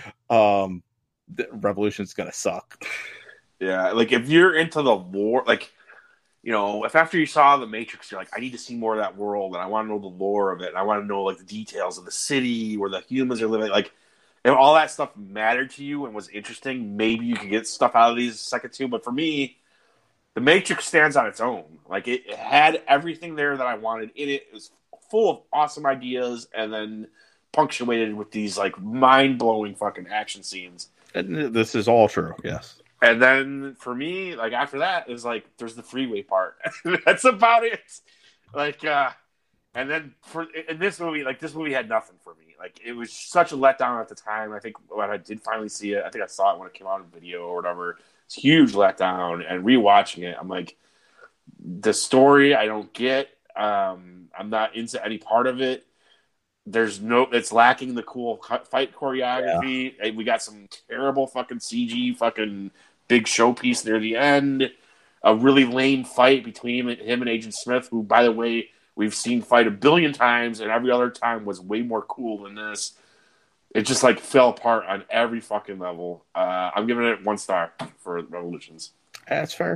Um, the Revolution's gonna suck. Yeah, like if you're into the lore, like you know, if after you saw The Matrix, you're like, I need to see more of that world, and I want to know the lore of it, and I want to know like the details of the city where the humans are living. Like, if all that stuff mattered to you and was interesting, maybe you could get stuff out of these second two. But for me, The Matrix stands on its own. Like it, it had everything there that I wanted in it. It was full of awesome ideas, and then punctuated with these like mind-blowing fucking action scenes. And this is all true, yes. And then for me, like after that is like there's the freeway part. That's about it. Like uh and then for in this movie, like this movie had nothing for me. Like it was such a letdown at the time. I think when I did finally see it, I think I saw it when it came out in video or whatever. It's a huge letdown, and rewatching it, I'm like, the story I don't get. Um I'm not into any part of it. There's no, it's lacking the cool fight choreography. Yeah. We got some terrible fucking C G, fucking big showpiece near the end. A really lame fight between him and Agent Smith, who, by the way, we've seen fight a billion times, and every other time was way more cool than this. It just like fell apart on every fucking level. Uh, I'm giving it one star for Revolutions. That's fair.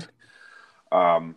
Um.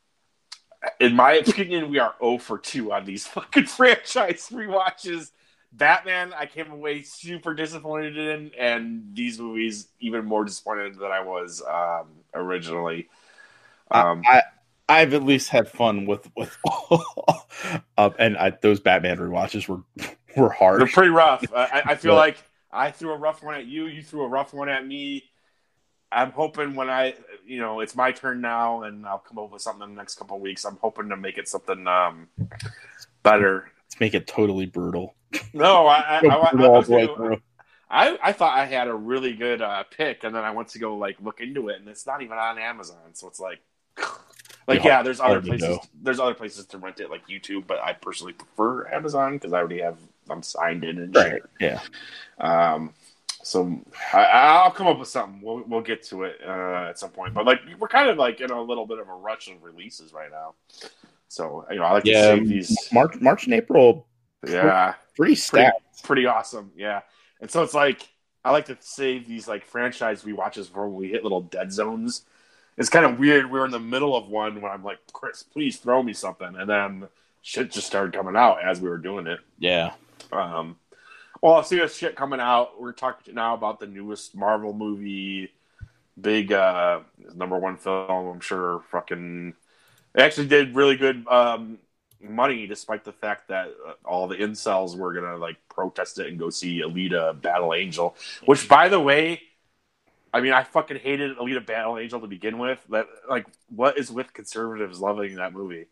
In my opinion, we are zero for two on these fucking franchise rewatches. Batman, I came away super disappointed in, and these movies even more disappointed than I was um, originally. Um, I, I I've at least had fun with with, uh, and I, those Batman rewatches were were hard. They're pretty rough. I, I feel but, like I threw a rough one at you. You threw a rough one at me. I'm hoping when I, you know, it's my turn now, and I'll come up with something in the next couple of weeks. I'm hoping to make it something um, better. Let's make it totally brutal. No, I, I, I, I, I, all was the way gonna- through. I, I thought I had a really good uh, pick, and then I went to go like look into it, and it's not even on Amazon. So it's like, like Yeah, yeah, there's other hard to places. go. There's other places to rent it, like YouTube, but I personally prefer Amazon because I already have I'm signed in and Right. shit. Yeah. Um, so I, I'll come up with something. We'll we'll get to it uh, at some point. But like we're kind of like in a little bit of a rush of releases right now. So you know, I like Yeah. to save these. March, March and April. Yeah, Pretty pretty stacked. pretty awesome. Yeah, and so it's like I like to save these like franchise rewatches for when we hit little dead zones. It's kind of weird. We're in the middle of one when I'm like, Chris, please throw me something, and then shit just started coming out as we were doing it. Yeah. Um, well, I'll see this shit coming out. We're talking now about the newest Marvel movie, big uh, number one film. I'm sure fucking it actually did really good um, money, despite the fact that uh, all the incels were gonna like protest it and go see Alita: Battle Angel. Which, by the way, I mean I fucking hated Alita: Battle Angel to begin with. That like, what is with conservatives loving that movie?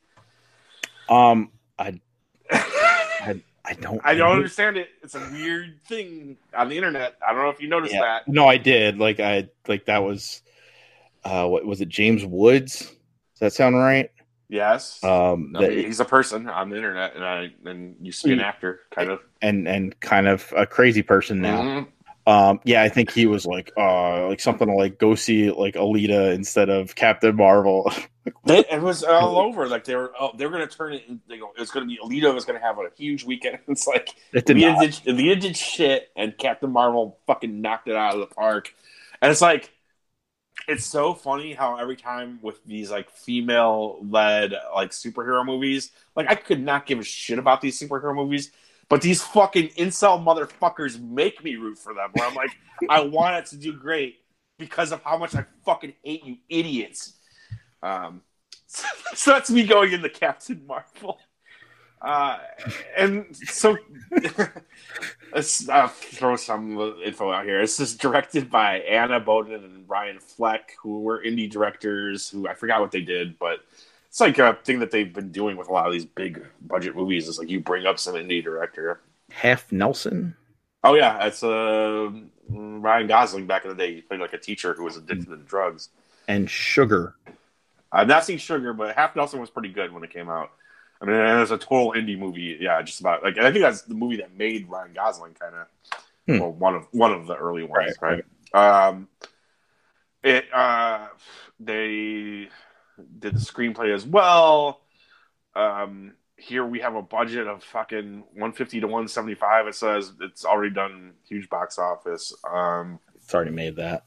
Um, I, I, I don't. I don't know. understand it. It's a weird thing on the internet. I don't know if you noticed Yeah. that. No, I did. Like I like that was. Uh, what was it? James Woods. Does that sound right? Yes. Um, I that- mean, he's a person on the internet, and I and used to be an actor, kind of. and and kind of a crazy person now. Mhm. Um, yeah, I think he was like, uh, like something to like go see like Alita instead of Captain Marvel. They, it was all over. Like they were, oh, they were going to turn it. In, they go, it was going to be Alita was going to have a huge weekend. It's like It did Alita not. did, Alita did shit, and Captain Marvel fucking knocked it out of the park. And it's like, it's so funny how every time with these like female led like superhero movies, like I could not give a shit about these superhero movies. But these fucking incel motherfuckers make me root for them. Where I'm like, I want it to do great because of how much I fucking hate you idiots. Um, so, so that's me going into Captain Marvel. Uh, and so let's uh, throw some info out here. This is directed by Anna Boden and Ryan Fleck, who were indie directors. Who I forgot what they did, but it's like a thing that they've been doing with a lot of these big budget movies. It's like you bring up some indie director. Half Nelson. Oh yeah, it's uh, Ryan Gosling back in the day. He played like a teacher who was addicted to drugs. And Sugar. I've not seen Sugar, but Half Nelson was pretty good when it came out. I mean, it was a total indie movie. Yeah, just about like I think that's the movie that made Ryan Gosling kind of Hmm. well one of one of the early ones, Right, right? Um, it uh, they did the screenplay as well. Um, here we have a budget of fucking one fifty to one seventy-five. It says it's already done huge box office. Um, It's already made that.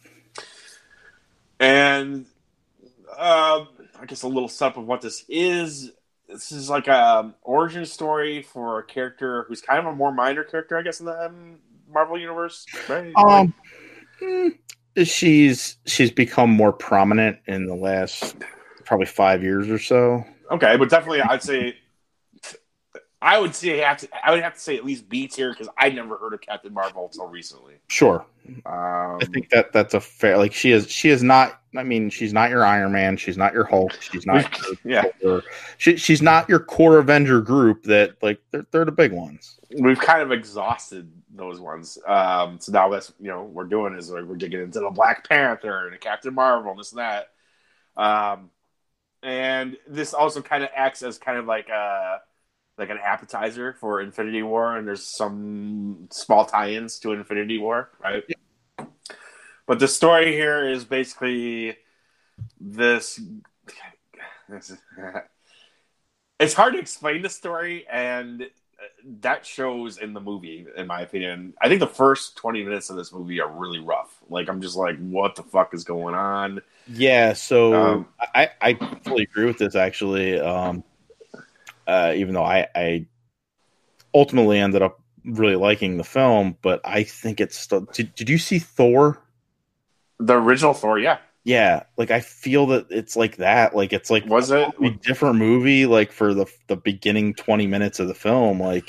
and uh, I guess a little setup of what this is. This is like a origin story for a character who's kind of a more minor character, I guess, in the um, Marvel universe, right? Um, hmm, she's she's become more prominent in the last probably five years or so. Okay, but definitely, I'd say, I would say have to, I would have to say at least B tier because I never heard of Captain Marvel until recently. Sure, Um, I think that that's a fair. Like she is, she is not. I mean, she's not your Iron Man. She's not your Hulk. She's not. yeah, Your, she, she's not your core Avenger group. That like they're they're the big ones. we've kind of exhausted those ones. Um, so now that's you know we're doing is like we're digging into the Black Panther and the Captain Marvel and this and that. Um, and this also kind of acts as kind of like a like an appetizer for Infinity War, and there's some small tie-ins to Infinity War, right? Yeah. But the story here is basically this. this it's hard to explain the story, and that shows in the movie, in my opinion. I think the first twenty minutes of this movie are really rough. Like, I'm just like, what the fuck is going on? Yeah, so Um, I, I fully agree with this actually. Um, uh, even though I, I ultimately ended up really liking the film, but I think it's still. Did, did you see Thor? The original Thor, yeah. Yeah, like I feel that it's like that. Like it's like Was it? a different movie? Like for the the beginning twenty minutes of the film, like,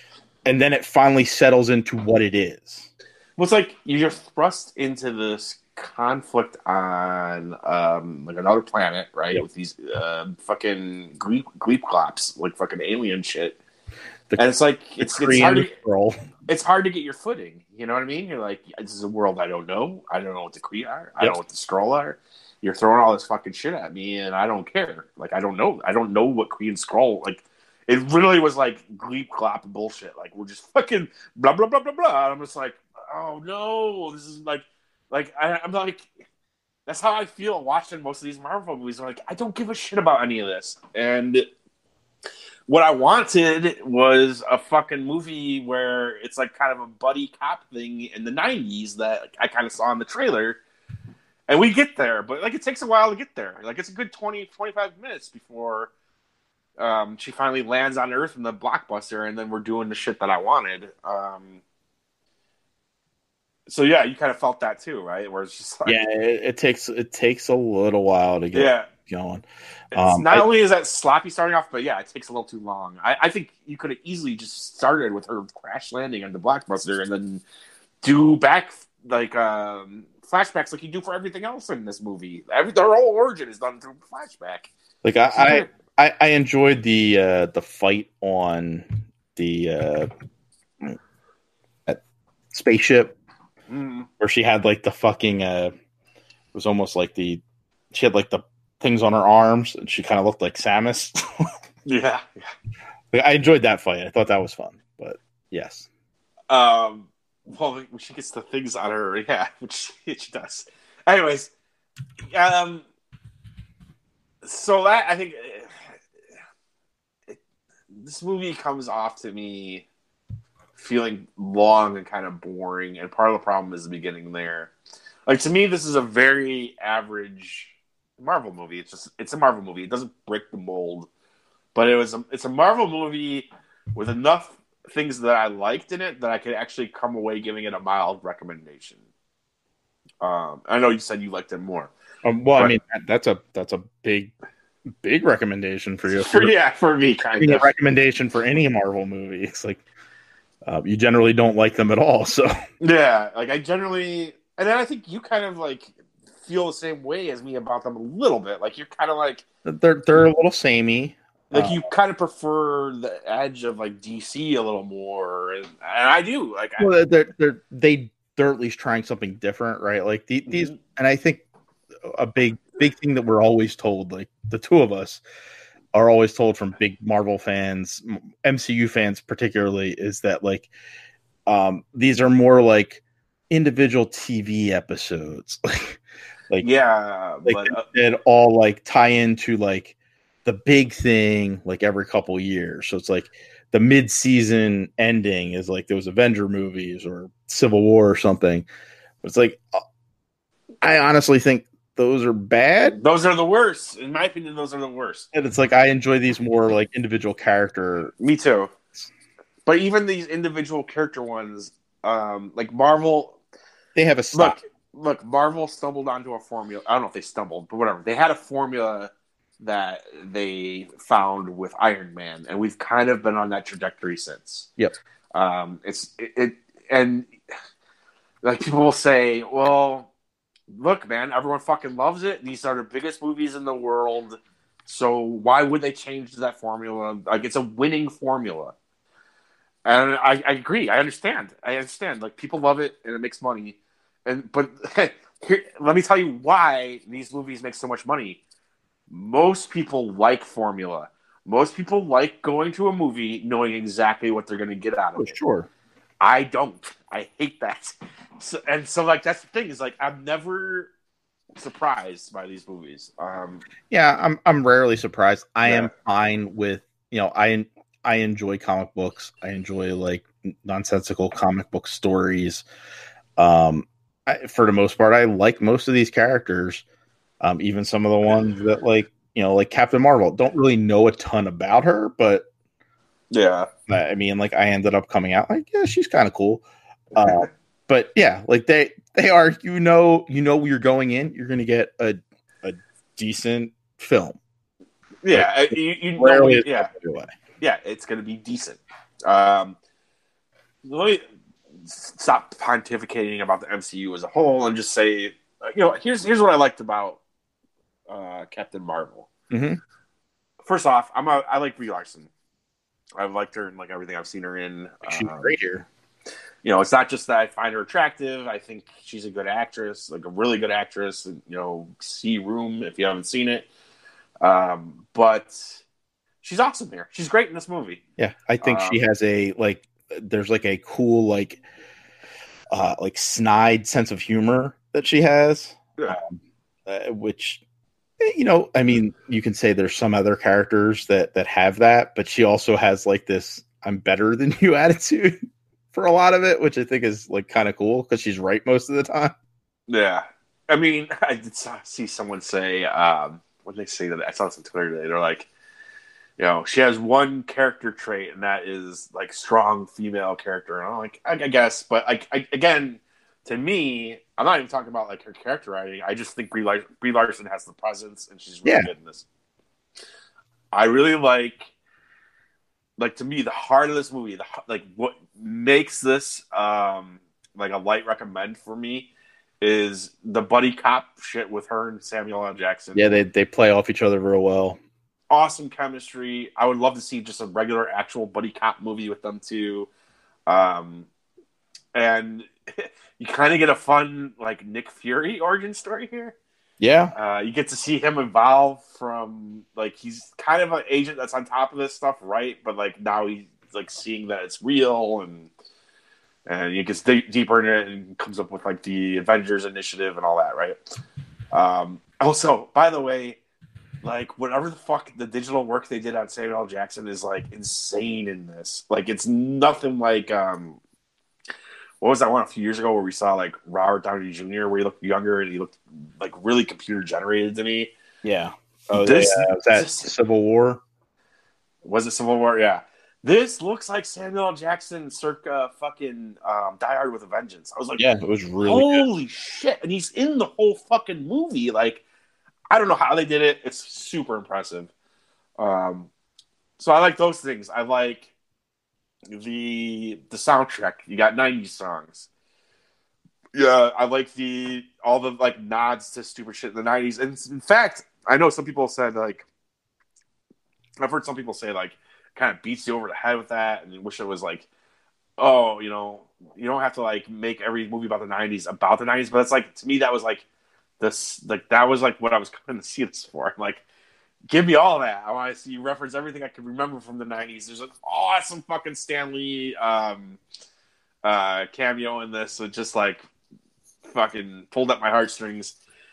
and then it finally settles into what it is. Well, it's like you're thrust into this conflict on um, like another planet, right? Yep. With these uh, fucking gleep gleepglops, like fucking alien shit. The, And it's like it's it's hard to role. it's hard to get your footing. You know what I mean? You're like, this is a world I don't know. I don't know what the Kree are. I Yep. don't know what the Skrull are. You're throwing all this fucking shit at me, and I don't care. Like, I don't know. I don't know what Kree and Skrull like. It literally was like gleep glop bullshit. Like, we're just fucking blah blah blah blah blah. And I'm just like, oh no, this is like, like I, I'm like, that's how I feel watching most of these Marvel movies. I'm like, I don't give a shit about any of this. And what I wanted was a fucking movie where it's like kind of a buddy cop thing in the nineties that I kind of saw in the trailer. And we get there, but like it takes a while to get there. Like it's a good twenty, twenty-five minutes before um, she finally lands on Earth in the blockbuster, and then we're doing the shit that I wanted. Um, so yeah, you kind of felt that too, right? Where it's just like, yeah, it, it takes it takes a little while to get yeah. going. Um, not I, only is that sloppy starting off, but yeah, it takes a little too long. I, I think you could have easily just started with her crash landing on the blockbuster and then do back like um, flashbacks like you do for everything else in this movie. Every their whole origin is done through flashback. Like I, I, I, I enjoyed the uh, the fight on the uh, spaceship mm. where she had like the fucking. Uh, it was almost like the she had like the things on her arms, and she kind of looked like Samus. yeah, yeah. Like, I enjoyed that fight. I thought that was fun. But yes. Um. Well, when she gets the things on her, yeah, which she does. Anyways, um. So that I think it, it, this movie comes off to me feeling long and kind of boring, and part of the problem is the beginning there. Like to me, this is a very average Marvel movie. It's just it's a Marvel movie. It doesn't break the mold, but it was a, it's a Marvel movie with enough things that I liked in it that I could actually come away giving it a mild recommendation. Um, I know you said you liked it more. Um, well, but, I mean that, that's a that's a big big recommendation for you. For, yeah, for me, kind of a recommendation for any Marvel movie. It's like uh, you generally don't like them at all. So yeah, like I generally, and then I think you kind of like feel the same way as me about them a little bit. Like you're kind of like they're they're a little samey. Like uh, you kind of prefer the edge of like D C a little more, and, and I do. Like well, they're they're they they're at least trying something different, right? Like the, mm-hmm. these, and I think a big big thing that we're always told, like the two of us are always told from big Marvel fans, M C U fans particularly, is that like um, these are more like individual T V episodes, like like yeah, like but, uh, that all like tie into like the big thing like every couple years. So it's like the mid-season ending is like those Avenger movies or Civil War or something. It's like I honestly think those are bad. Those are the worst. In my opinion, those are the worst. And it's like I enjoy these more like individual character. Me too. But even these individual character ones, um, like Marvel, they have a style. Look, look, Marvel stumbled onto a formula. I don't know if they stumbled, but whatever. They had a formula that they found with Iron Man, and we've kind of been on that trajectory since. Yep. Um, it's it, it and like people will say, well, look, man, everyone fucking loves it. These are the biggest movies in the world. So why would they change that formula? Like it's a winning formula. And I, I agree. I understand. I understand. Like people love it and it makes money. And but here, let me tell you why these movies make so much money. Most people like formula. Most people like going to a movie knowing exactly what they're going to get out of oh, it. Sure. I don't. I hate that. So, and so, like, that's the thing is, like, I'm never surprised by these movies. Um, yeah, I'm. I'm rarely surprised. I yeah. am fine with you know. I I enjoy comic books. I enjoy like nonsensical comic book stories. Um, I, for the most part, I like most of these characters. Um, even some of the ones that like you know, like Captain Marvel. Don't really know a ton about her, but yeah, I mean, like I ended up coming out like, yeah, she's kind of cool. Uh, but yeah, like they they are. You know, you know, you're going in. You're going to get a a decent film. Yeah, like, you, you know, yeah, away. yeah, it's going to be decent. Um, let me stop pontificating about the M C U as a whole and just say you know, here's here's what I liked about uh, Captain Marvel. Mm-hmm. First off, I'm a I like Brie Larson. I've liked her in like everything I've seen her in. She's Um, great here. You know, it's not just that I find her attractive. I think she's a good actress, like a really good actress. And, you know, see Room if you haven't seen it. Um, but she's awesome here. She's great in this movie. Yeah, I think Um, she has a like. There's like a cool like, uh, like snide sense of humor that she has, yeah. um, uh, which, eh, you know, I mean, you can say there's some other characters that that have that, but she also has like this "I'm better than you" attitude for a lot of it, which I think is like kind of cool because she's right most of the time. Yeah. I mean, I did see someone say, um, what did they say that? I saw this on Twitter today. They're like, you know, she has one character trait, and that is like strong female character. And I'm like, I, I guess, but like, I, again, to me, I'm not even talking about like her character writing. I just think Brie, Lar- Brie Larson has the presence, and she's really Yeah. good in this. I really like, like to me, the heart of this movie, the like what makes this um like a light recommend for me is the buddy cop shit with her and Samuel L. Jackson. Yeah, they they play off each other real well. Awesome chemistry. I would love to see just a regular actual buddy cop movie with them too. Um, and you kind of get a fun like Nick Fury origin story here. Yeah, Uh, you get to see him evolve from like he's kind of an agent that's on top of this stuff, right? But like now he's like seeing that it's real, and and he gets d- deeper in it and comes up with like the Avengers Initiative and all that, right? Um, also, by the way, like whatever the fuck the digital work they did on Samuel L. Jackson is like insane in this. Like it's nothing like um, what was that one a few years ago where we saw like Robert Downey Junior where he looked younger and he looked like really computer generated to me. yeah. Oh, This, yeah. Was that this Civil War? was it Civil War? Yeah. This looks like Samuel L. Jackson circa fucking um, Die Hard with a Vengeance. I was like, Yeah, it was really holy good. Shit. And he's in the whole fucking movie. Like, I don't know how they did it. It's super impressive. Um, so I like those things. I like the the soundtrack. You got nineties songs. Yeah, I like the all the like nods to stupid shit in the nineties. And in fact, I know some people said like I've heard some people say like kind of beats you over the head with that, and you wish it was like, oh, you know, you don't have to like make every movie about the nineties about the nineties. But it's like to me that was like this like that was like what I was coming to see this for. Like, give me all that. I want to see you reference everything I can remember from the nineties. There's an awesome fucking Stan Lee um, uh, cameo in this, so just like fucking pulled at my heartstrings.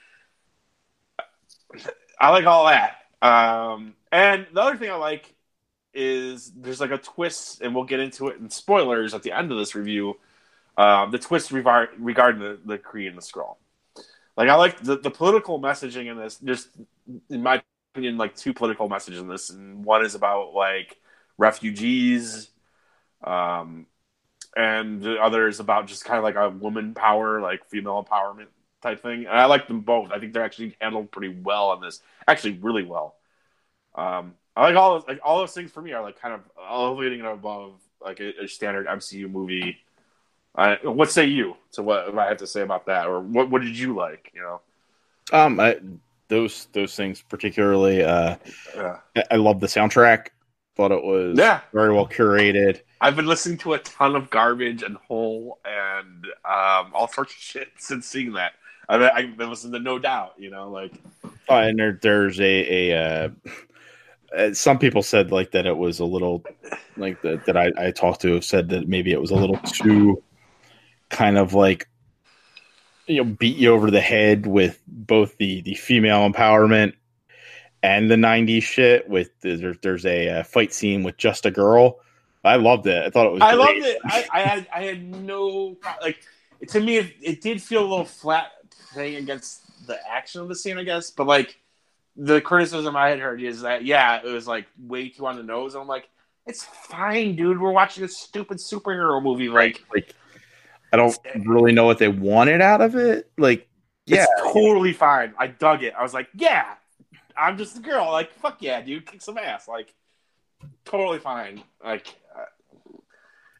I like all that. Um, and the other thing I like is there's like a twist, and we'll get into it in spoilers at the end of this review. Um, the twist revar- regarding the, the Kree and the Skrull. Like I like the, the political messaging in this. There's, in my opinion, like two political messages in this, and one is about like refugees, um, and the other is about just kind of like a woman power, like female empowerment type thing. And I like them both. I think they're actually handled pretty well on this. Actually, really well. Um, I like all those, like all those things for me are like kind of elevating it above like a, a standard M C U movie. Uh, what say you to what, what I have to say about that, or what what did you like? You know, um, I, those those things particularly. Uh, yeah, I, I love the soundtrack. Thought it was yeah, very well curated. I've been listening to a ton of Garbage and Hole and um, all sorts of shit since seeing that. I've, I've been listening to No Doubt. You know, like Uh, and there, there's a, a uh, some people said like that it was a little like that that I, I talked to have said that maybe it was a little too kind of like you know beat you over the head with both the the female empowerment and the nineties shit. With there's there's a, a fight scene with just a girl. I loved it. I thought it was. I great. loved it. I, I had I had no like to me it, it did feel a little flat playing against the action of the scene, I guess. But like the criticism I had heard is that yeah, it was like way too on the nose. And I'm like, it's fine, dude. We're watching a stupid superhero movie. Like, like I don't really know what they wanted out of it. Like, yeah, it's totally fine. I dug it. I was like, yeah, I'm just a girl. Like, fuck yeah, dude, kick some ass. Like, totally fine. Like, uh,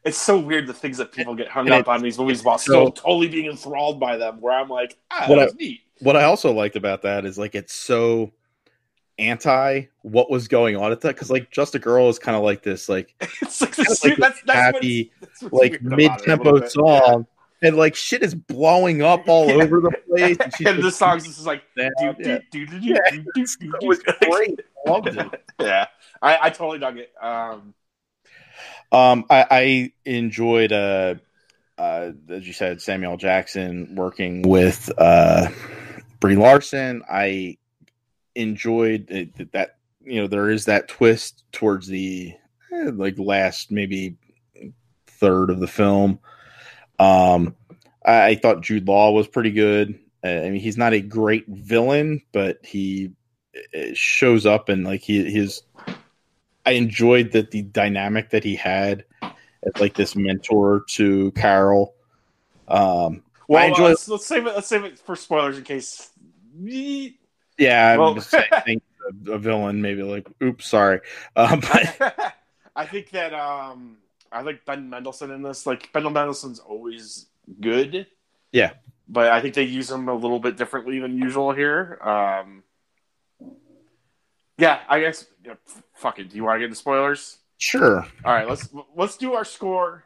it's so weird the things that people get hung And up it- on these movies while so- still totally being enthralled by them. Where I'm like, ah, that What I- was neat. What I also liked about that is like it's so anti what was going on at that, because like Just a Girl is kind of like this like It's like, the kind of sweet, like that's, that's happy, what's, that's what's like weird about mid it a tempo little bit. song, and like shit is blowing up all Yeah. over the place. And, she's and the just songs this is like, down, do, yeah. do, do, do, Yeah, do, do, do, It do. was great. I loved it. Yeah, I, I totally dug it. Um, Um, I, I enjoyed, uh, uh, as you said, Samuel Jackson working with uh, Brie Larson. I enjoyed it, that, you know, there is that twist towards the eh, like last maybe third of the film. Um, I, I thought Jude Law was pretty good. Uh, I mean, he's not a great villain, but he uh, shows up and like he his. I enjoyed that the dynamic that he had as like this mentor to Carol. Um, well, I uh, enjoy. let's, let's save it. Let's save it for spoilers in case. Yeah, I'm Well- just saying a, a villain, maybe like, oops, sorry. Um, but I think that um, I like Ben Mendelsohn in this. Like Ben Mendelsohn's always good. Yeah. But I think they use him a little bit differently than usual here. Um, yeah, I guess. Yeah, fuck it. Do you want to get into spoilers? sure. All right, let's let's do our score.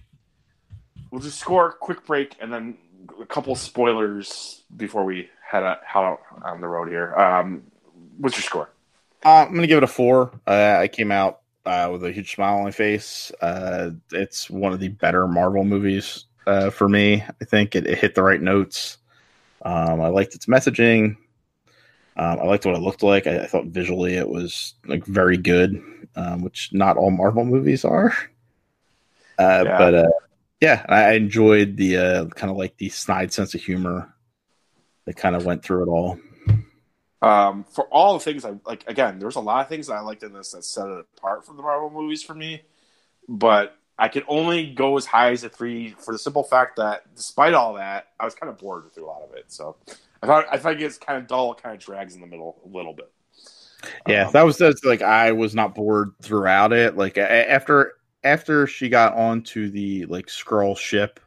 We'll just score, quick break, and then a couple spoilers before we head out, head out on the road here. Um, what's your score? Uh, I'm gonna give it a four. Uh, I came out uh, with a huge smile on my face. Uh, it's one of the better Marvel movies uh, for me. I think it, it hit the right notes. Um, I liked its messaging. Um, I liked what it looked like. I, I thought visually it was like very good, um, which not all Marvel movies are. Uh, Yeah. But uh, yeah, I enjoyed the uh, kind of like the snide sense of humor that kind of went through it all. Um, for all the things I like, again, there's a lot of things that I liked in this that set it apart from the Marvel movies for me. But I could only go as high as a three for the simple fact that, despite all that, I was kind of bored through a lot of it. So I thought I think it's kind of dull, kind of drags in the middle a little bit. Yeah, Um, that was that's like I was not bored throughout it. Like a- after after she got onto the like Skrull ship,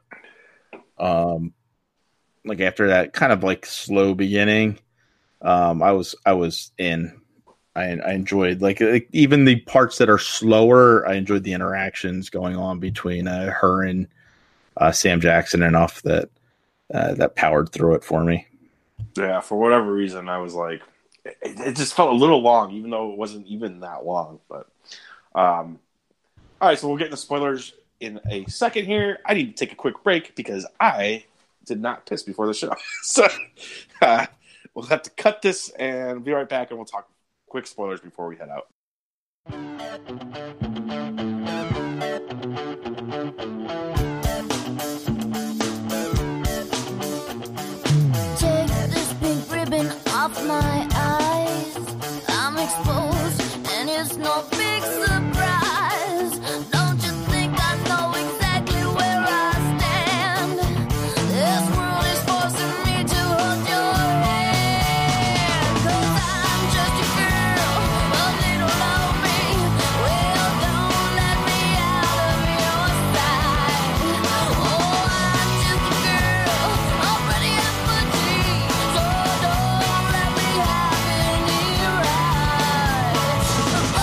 um, like after that kind of like slow beginning, um, I was I was in. I, I enjoyed like, like even the parts that are slower. I enjoyed the interactions going on between uh, her and uh, Sam Jackson enough that uh, that powered through it for me. Yeah, for whatever reason, I was like, it, it just felt a little long, even though it wasn't even that long. But, um, all right, so we'll get into spoilers in a second here. I need to take a quick break because I did not piss before the show. So uh, we'll have to cut this and be right back, and we'll talk quick spoilers before we head out. Take this pink ribbon off my eyes. I'm exposed, and it's no big surprise. Don't you think I know exactly where I stand? This world is forcing me to hold your hand. 'Cause I'm just a girl, a little lonely. Well, don't let me out of your sight. Oh, I'm just a girl, already at my knees. So don't let me have any rights. Oh,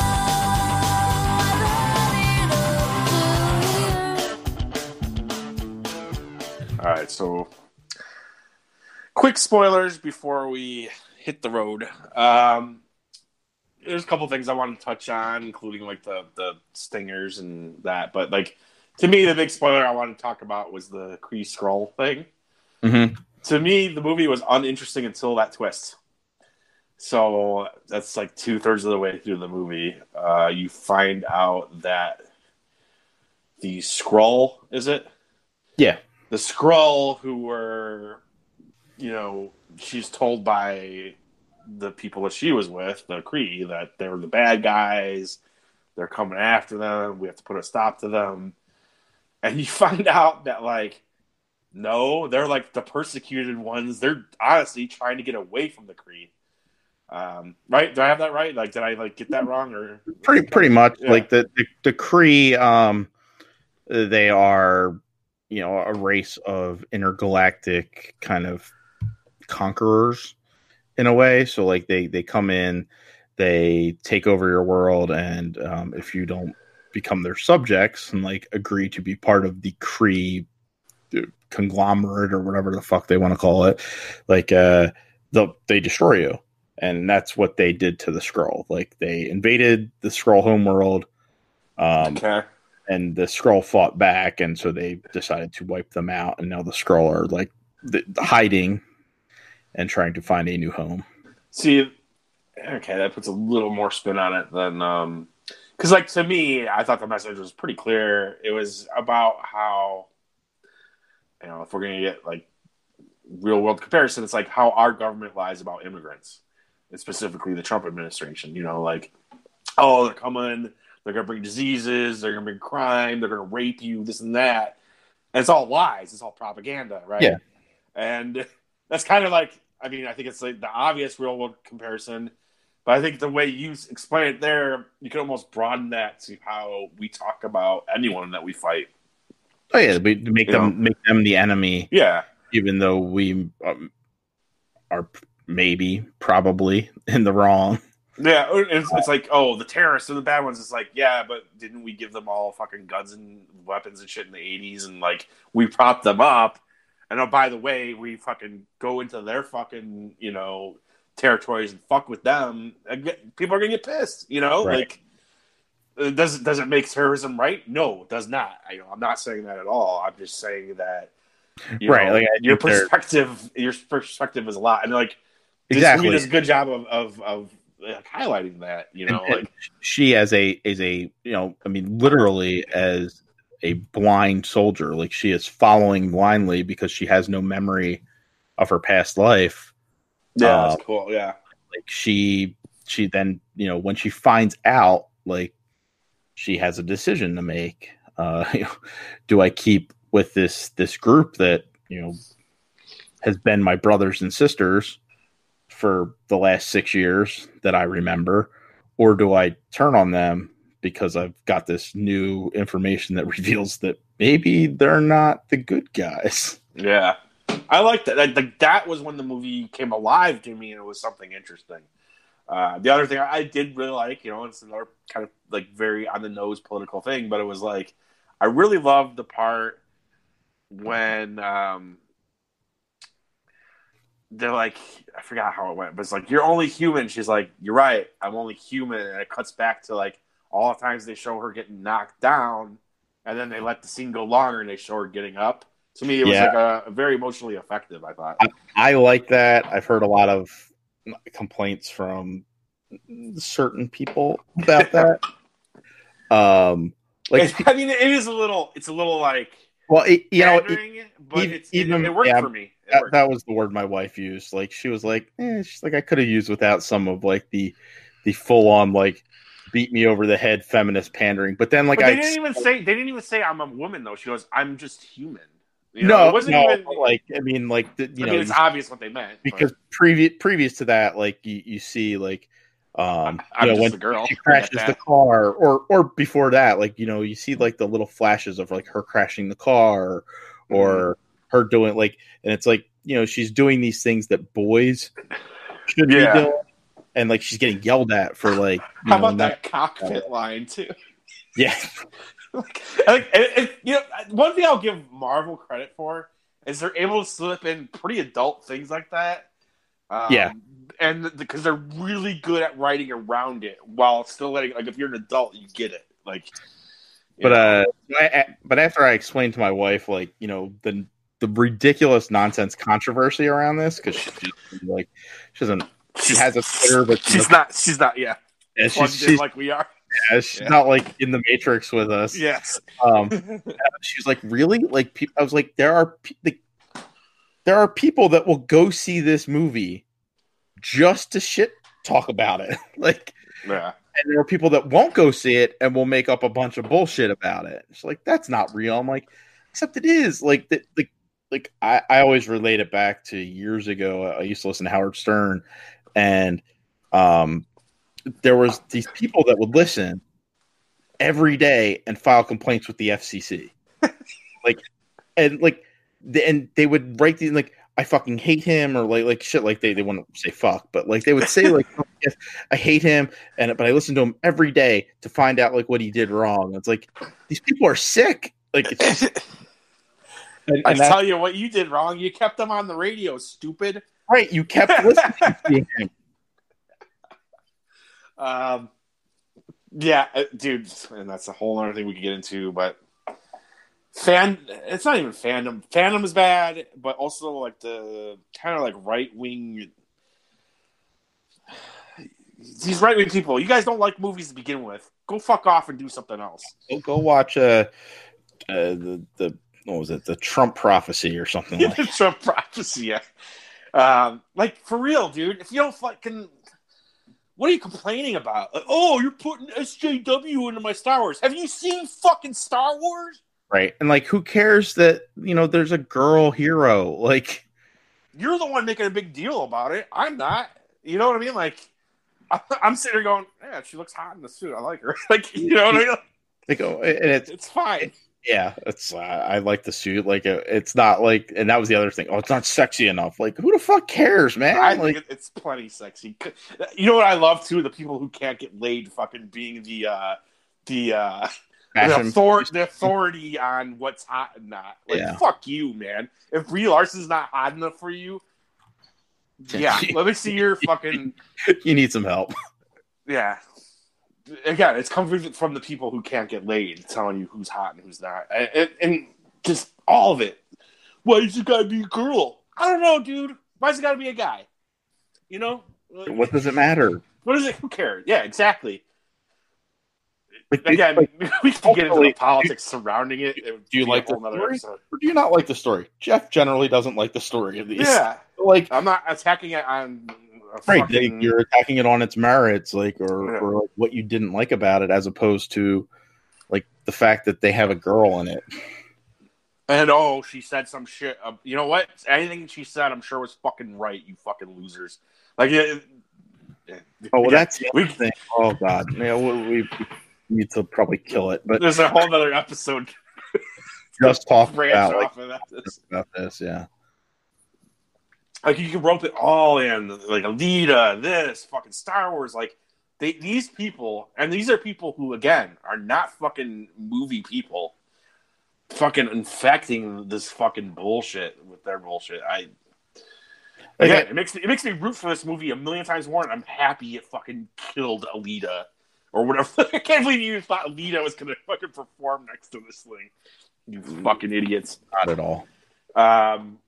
I've had it up to here. All right, so quick spoilers before we hit the road. Um, there's a couple things I want to touch on, including like the the stingers and that. But like to me, the big spoiler I want to talk about was the Kree Skrull thing. Mm-hmm. To me, the movie was uninteresting until that twist. So that's like two thirds of the way through the movie. Uh, you find out that the Skrull, is it? Yeah. The Skrull who were, you know, she's told by the people that she was with, the Kree, that they were the bad guys. They're coming after them. We have to put a stop to them. And you find out that, like, no, they're like the persecuted ones. They're honestly trying to get away from the Kree. Um, right? Do I have that right? Like, did I like get that wrong or Pretty pretty much Yeah. like the the, the Kree. Um, they are, you know, a race of intergalactic kind of conquerors in a way. So like they they come in, they take over your world, and um, if you don't become their subjects and like agree to be part of the Kree conglomerate or whatever the fuck they want to call it, like uh, they they destroy you. And that's what they did to the Skrull. Like they invaded the Skrull homeworld, um, Okay. and the Skrull fought back, and so they decided to wipe them out. And now the Skrull are like the, the hiding and trying to find a new home. See, okay, that puts a little more spin on it than um, because like to me, I thought the message was pretty clear. It was about how, you know, if we're gonna get like real world comparison, it's like how our government lies about immigrants. And specifically the Trump administration, you know, like, oh, they're coming, they're going to bring diseases, they're going to bring crime, they're going to rape you, this and that. And it's all lies. It's all propaganda, right? Yeah. And that's kind of like, I mean, I think it's like the obvious real world comparison. But I think the way you explain it there, you can almost broaden that to how we talk about anyone that we fight. Oh, yeah, we make You them know? make them the enemy, Yeah. even though we um, are maybe, probably in the wrong. Yeah, it's, it's like, oh, the terrorists are the bad ones. It's like, yeah, but didn't we give them all fucking guns and weapons and shit in the eighties? And, like, we propped them up. And, oh, by the way, we fucking go into their fucking, you know, territories and fuck with them. People are going to get pissed, you know? Right. Like, does, does it make terrorism right? No, it does not. I, you know, I'm not saying that at all. I'm just saying that, you Right, know, like, I your think they're- perspective, your perspective is a lot. And, like, this Exactly. movie does a good job of, of, of like, highlighting that, you know, And- like and she as a as a you know, I mean, literally as a blind soldier, like she is following blindly because she has no memory of her past life. yeah, uh, that's cool. Yeah, Like she she then, you know, when she finds out, like she has a decision to make. Uh, you know, do I keep with this this group that, you know, has been my brothers and sisters for the last six years that I remember, or do I turn on them because I've got this new information that reveals that maybe they're not the good guys? yeah. I like that. Like, like that was when the movie came alive to me, and it was something interesting. Uh, the other thing I did really like, you know, it's another kind of like very on the nose political thing, but it was like I really loved the part when um, they're like, I forgot how it went, but it's like, you're only human. She's like, you're right, I'm only human. And it cuts back to like all the times they show her getting knocked down, and then they let the scene go longer and they show her getting up. To me, it was Yeah. like a, a very emotionally effective, I thought. I like that. I've heard a lot of complaints from certain people about that. um, like, It's- I mean, it is a little, it's a little like, well, it, you know, it, pandering, but even- it's, it, even- it worked yeah, for me. It that, worked. that was the word my wife used. Like, she was like, eh, she's like, I could have used without some of like the the full on like beat me over the head feminist pandering. But then like but I they didn't even say, they didn't even say I'm a woman though. She goes, I'm just human. You know, no, it wasn't no, even like I mean, like the, you I know, mean, it's you- obvious what they meant because previous previous to that, like you, you see like um I'm you know just when a girl. she I get crashes that. the car, or or before that, like you know you see like the little flashes of like her crashing the car, or Mm-hmm. her doing like, and it's like, you know, she's doing these things that boys should Yeah. be doing, and like she's getting yelled at for like, you How know, about not- that cockpit line too? yeah. like, like, and, and, you know, one thing I'll give Marvel credit for is they're able to slip in pretty adult things like that. Um, Yeah. and because they're really good at writing around it while still letting, like, if you're an adult, you get it. Like, you But know. uh, I, I- but after I explained to my wife, like, you know, the the ridiculous nonsense controversy around this, because she just, like she doesn't, she has a Twitter, but she she's doesn't- not. She's not. Yeah, yeah, plugged she's, in she's, like we are. yeah, she's yeah. not like in the Matrix with us. Yes. Um, she was like, really? Like, pe- I was like, there are pe- like, there are people that will go see this movie just to shit talk about it. Like, yeah. and there are people that won't go see it and will make up a bunch of bullshit about it. It's like, that's not real. I'm like, except it is. Like, the, like, like I, I always relate it back to years ago. I used to listen to Howard Stern, and um, there was these people that would listen every day and file complaints with the F C C. like, and like, the, and they would write the like, I fucking hate him, or like like shit, like they they wouldn't say fuck, but like they would say like, oh, yes, I hate him, and but I listen to him every day to find out like what he did wrong. It's like these people are sick. Like, it's just, and, I and tell you what you did wrong. You kept them on the radio, stupid. right, you kept listening to him. Um, yeah, uh, dude, and that's a whole other thing we could get into, but fan, it's not even fandom. Fandom is bad, but also like the kind of like right wing. These right wing people, you guys don't like movies to begin with. Go fuck off and do something else. Go, go watch uh, uh the the what was it, the Trump Prophecy or something like The that. Trump Prophecy, yeah. Um, like for real, dude. If you don't fucking, what are you complaining about? Like, oh, you're putting S J W into my Star Wars. Have you seen fucking Star Wars? Right, and like, who cares that you know there's a girl hero? Like, You're the one making a big deal about it. I'm not. You know what I mean? Like, I'm sitting here going, yeah, she looks hot in the suit. I like her. Like, you know what I mean? they go, and it's It's fine. yeah, it's uh, I like the suit. Like, uh, it's not like, and that was the other thing. Oh, it's not sexy enough. Like, who the fuck cares, man? I Like, think it- it's plenty sexy. You know what I love too? The people who can't get laid, fucking being the uh, the uh, the, fashion- author- the authority on what's hot and not. Like, Yeah. fuck you, man. If Brie Larson's not hot enough for you, yeah, let me see your fucking you need some help. yeah. Again, it's coming from the people who can't get laid, telling you who's hot and who's not, and, and, and just all of it. Why does it gotta be a girl? I don't know, dude. Why's it gotta be a guy? You know? Like, What does it matter? what is it? Who cares? Yeah, exactly. Like, Again, like, we can get into ultimately, the politics surrounding it. It would do you be a like the whole nother story? episode. Or do you not like the story? Jeff generally doesn't like the story of these. Yeah, Like, I'm not attacking it on a right, they, fucking, you're attacking it on its merits, like, or, Yeah. or like what you didn't like about it, as opposed to like the fact that they have a girl in it. and oh, she said some shit. Uh, you know what? Anything she said, I'm sure was fucking right. You fucking losers. Like, it, it, Oh, well, yeah, that's the we, other thing. Oh God, yeah, we, we need to probably kill it, but there's a whole other episode just talk branch about, like, off of that. This- about this. Yeah, Like, you can rope it all in, like Alita, this fucking Star Wars. Like, they, these people, and these are people who, again, are not fucking movie people, fucking infecting this fucking bullshit with their bullshit. I again, Okay. it makes me it makes me root for this movie a million times more, and I'm happy it fucking killed Alita or whatever. I can't believe you thought Alita was gonna fucking perform next to this thing. You fucking idiots. not at all. Um,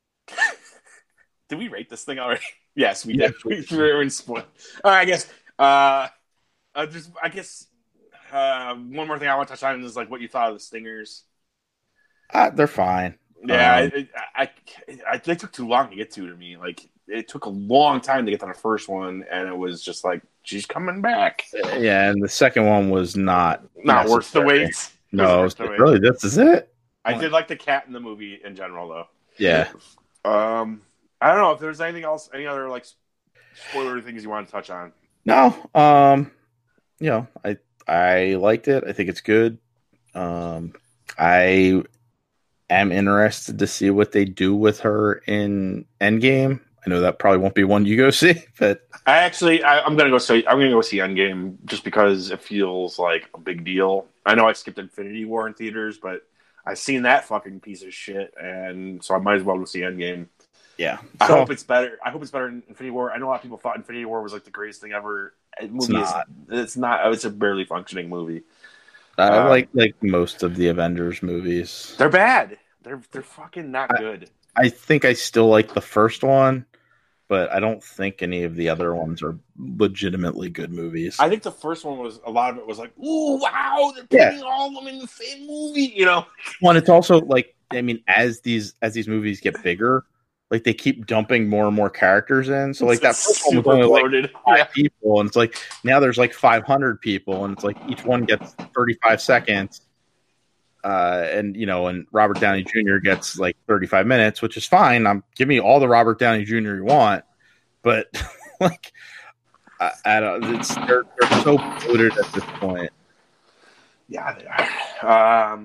did we rate this thing already? Yes, we Yeah. did. We we were in spoil. All right, I guess. Uh, uh, just I guess uh, one more thing I want to touch on is like what you thought of the Stingers. Uh, they're fine. Yeah, Um, I, I, I, I, they took too long to get to to me. Like it took a long time to get to the first one, and it was just like she's coming back. Yeah, and the second one was not Not worth the necessary. wait. No, Worth the wait. really, this is it. I did like the cat in the movie in general, though. Yeah. Um, I don't know if there's anything else, any other like spoiler things you want to touch on. No, um, you know, I I liked it. I think it's good. Um, I am interested to see what they do with her in Endgame. I know that probably won't be one you go see, but I actually, I, I'm gonna go see. I'm gonna go see Endgame just because it feels like a big deal. I know I skipped Infinity War in theaters, but I've seen that fucking piece of shit, and so I might as well go see Endgame. yeah, I So, hope it's better. I hope it's better than Infinity War. I know a lot of people thought Infinity War was like the greatest thing ever. The movie not. is it's not. It's a barely functioning movie. I um, like like most of the Avengers movies. They're bad. They're they're fucking not I- good. I think I still like the first one, but I don't think any of the other ones are legitimately good movies. I think the first one was a lot of it was like, ooh, wow, they're Yeah. putting all of them in the same movie. You know, One, it's also like, I mean, as these as these movies get bigger, like they keep dumping more and more characters in. So like that It's first one was super only like bloated. five Yeah. people, and it's like now there's like five hundred people, and it's like each one gets thirty-five seconds. Uh, and you know, and Robert Downey Junior gets like thirty-five minutes, which is fine. I'm give me all the Robert Downey Junior you want, but like, I, I don't. It's they're they're so bloated at this point. Yeah, they are. Um,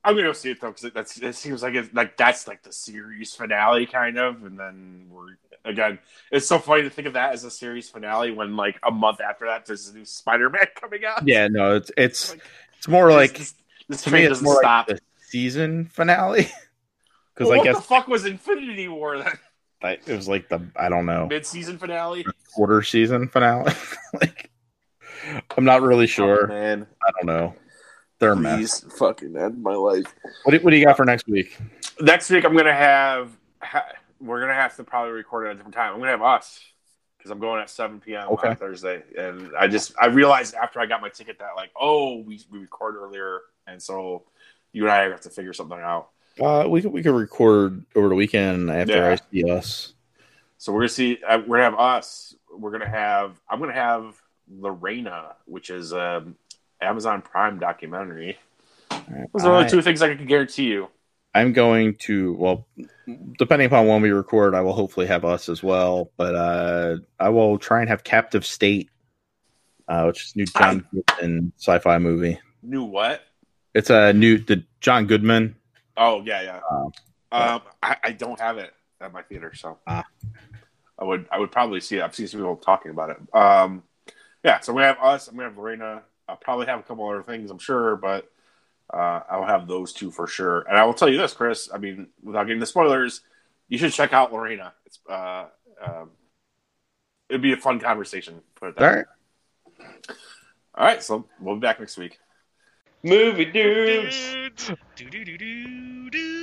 I'm gonna go see it though because that's it seems like it's like that's like the series finale kind of, and then we're again. It's so funny to think of that as a series finale when like a month after that there's a new Spider-Man coming out. Yeah, no, it's it's Like, it's more this, like this, this to train me, it's doesn't more stop. like the season finale. Because Well, I what guess the fuck was Infinity War then? like, it was like the I don't know Mid-season finale? quarter season finale. Like I'm not really sure. Oh, man. I don't know. They're a mess. Please fucking end my life. What do, what do you got for next week? Next week, I'm gonna have. Ha, we're gonna have to probably record it at a different time. I'm gonna have us because I'm going at seven p.m. Okay. on Thursday, and I just I realized after I got my ticket that like oh we we record earlier, and so you and I have to figure something out. Uh, we could we could record over the weekend after Yeah. I see us. So we're gonna see. Uh, we're gonna have us. We're gonna have. I'm gonna have Lorena, which is um Amazon Prime documentary. Those are the only I- two things I can guarantee you. I'm going to, well, depending upon when we record, I will hopefully have us as well. But uh, I will try and have Captive State, uh, which is a new John Goodman sci-fi movie. New what? It's a new, the John Goodman. Oh yeah, yeah. Uh, um, I, I don't have it at my theater, so Ah. I would I would probably see it. I've seen some people talking about it. Um, yeah, so we have us. I'm gonna have Lorena. I'll probably have a couple other things, I'm sure, but uh, I'll have those two for sure. And I will tell you this, Chris. I mean, without getting the spoilers, you should check out Lorena. It's uh, um, it'd be a fun conversation. Put it that All way. right. All right. So we'll be back next week. Movie dudes. Dudes. Do do do do do.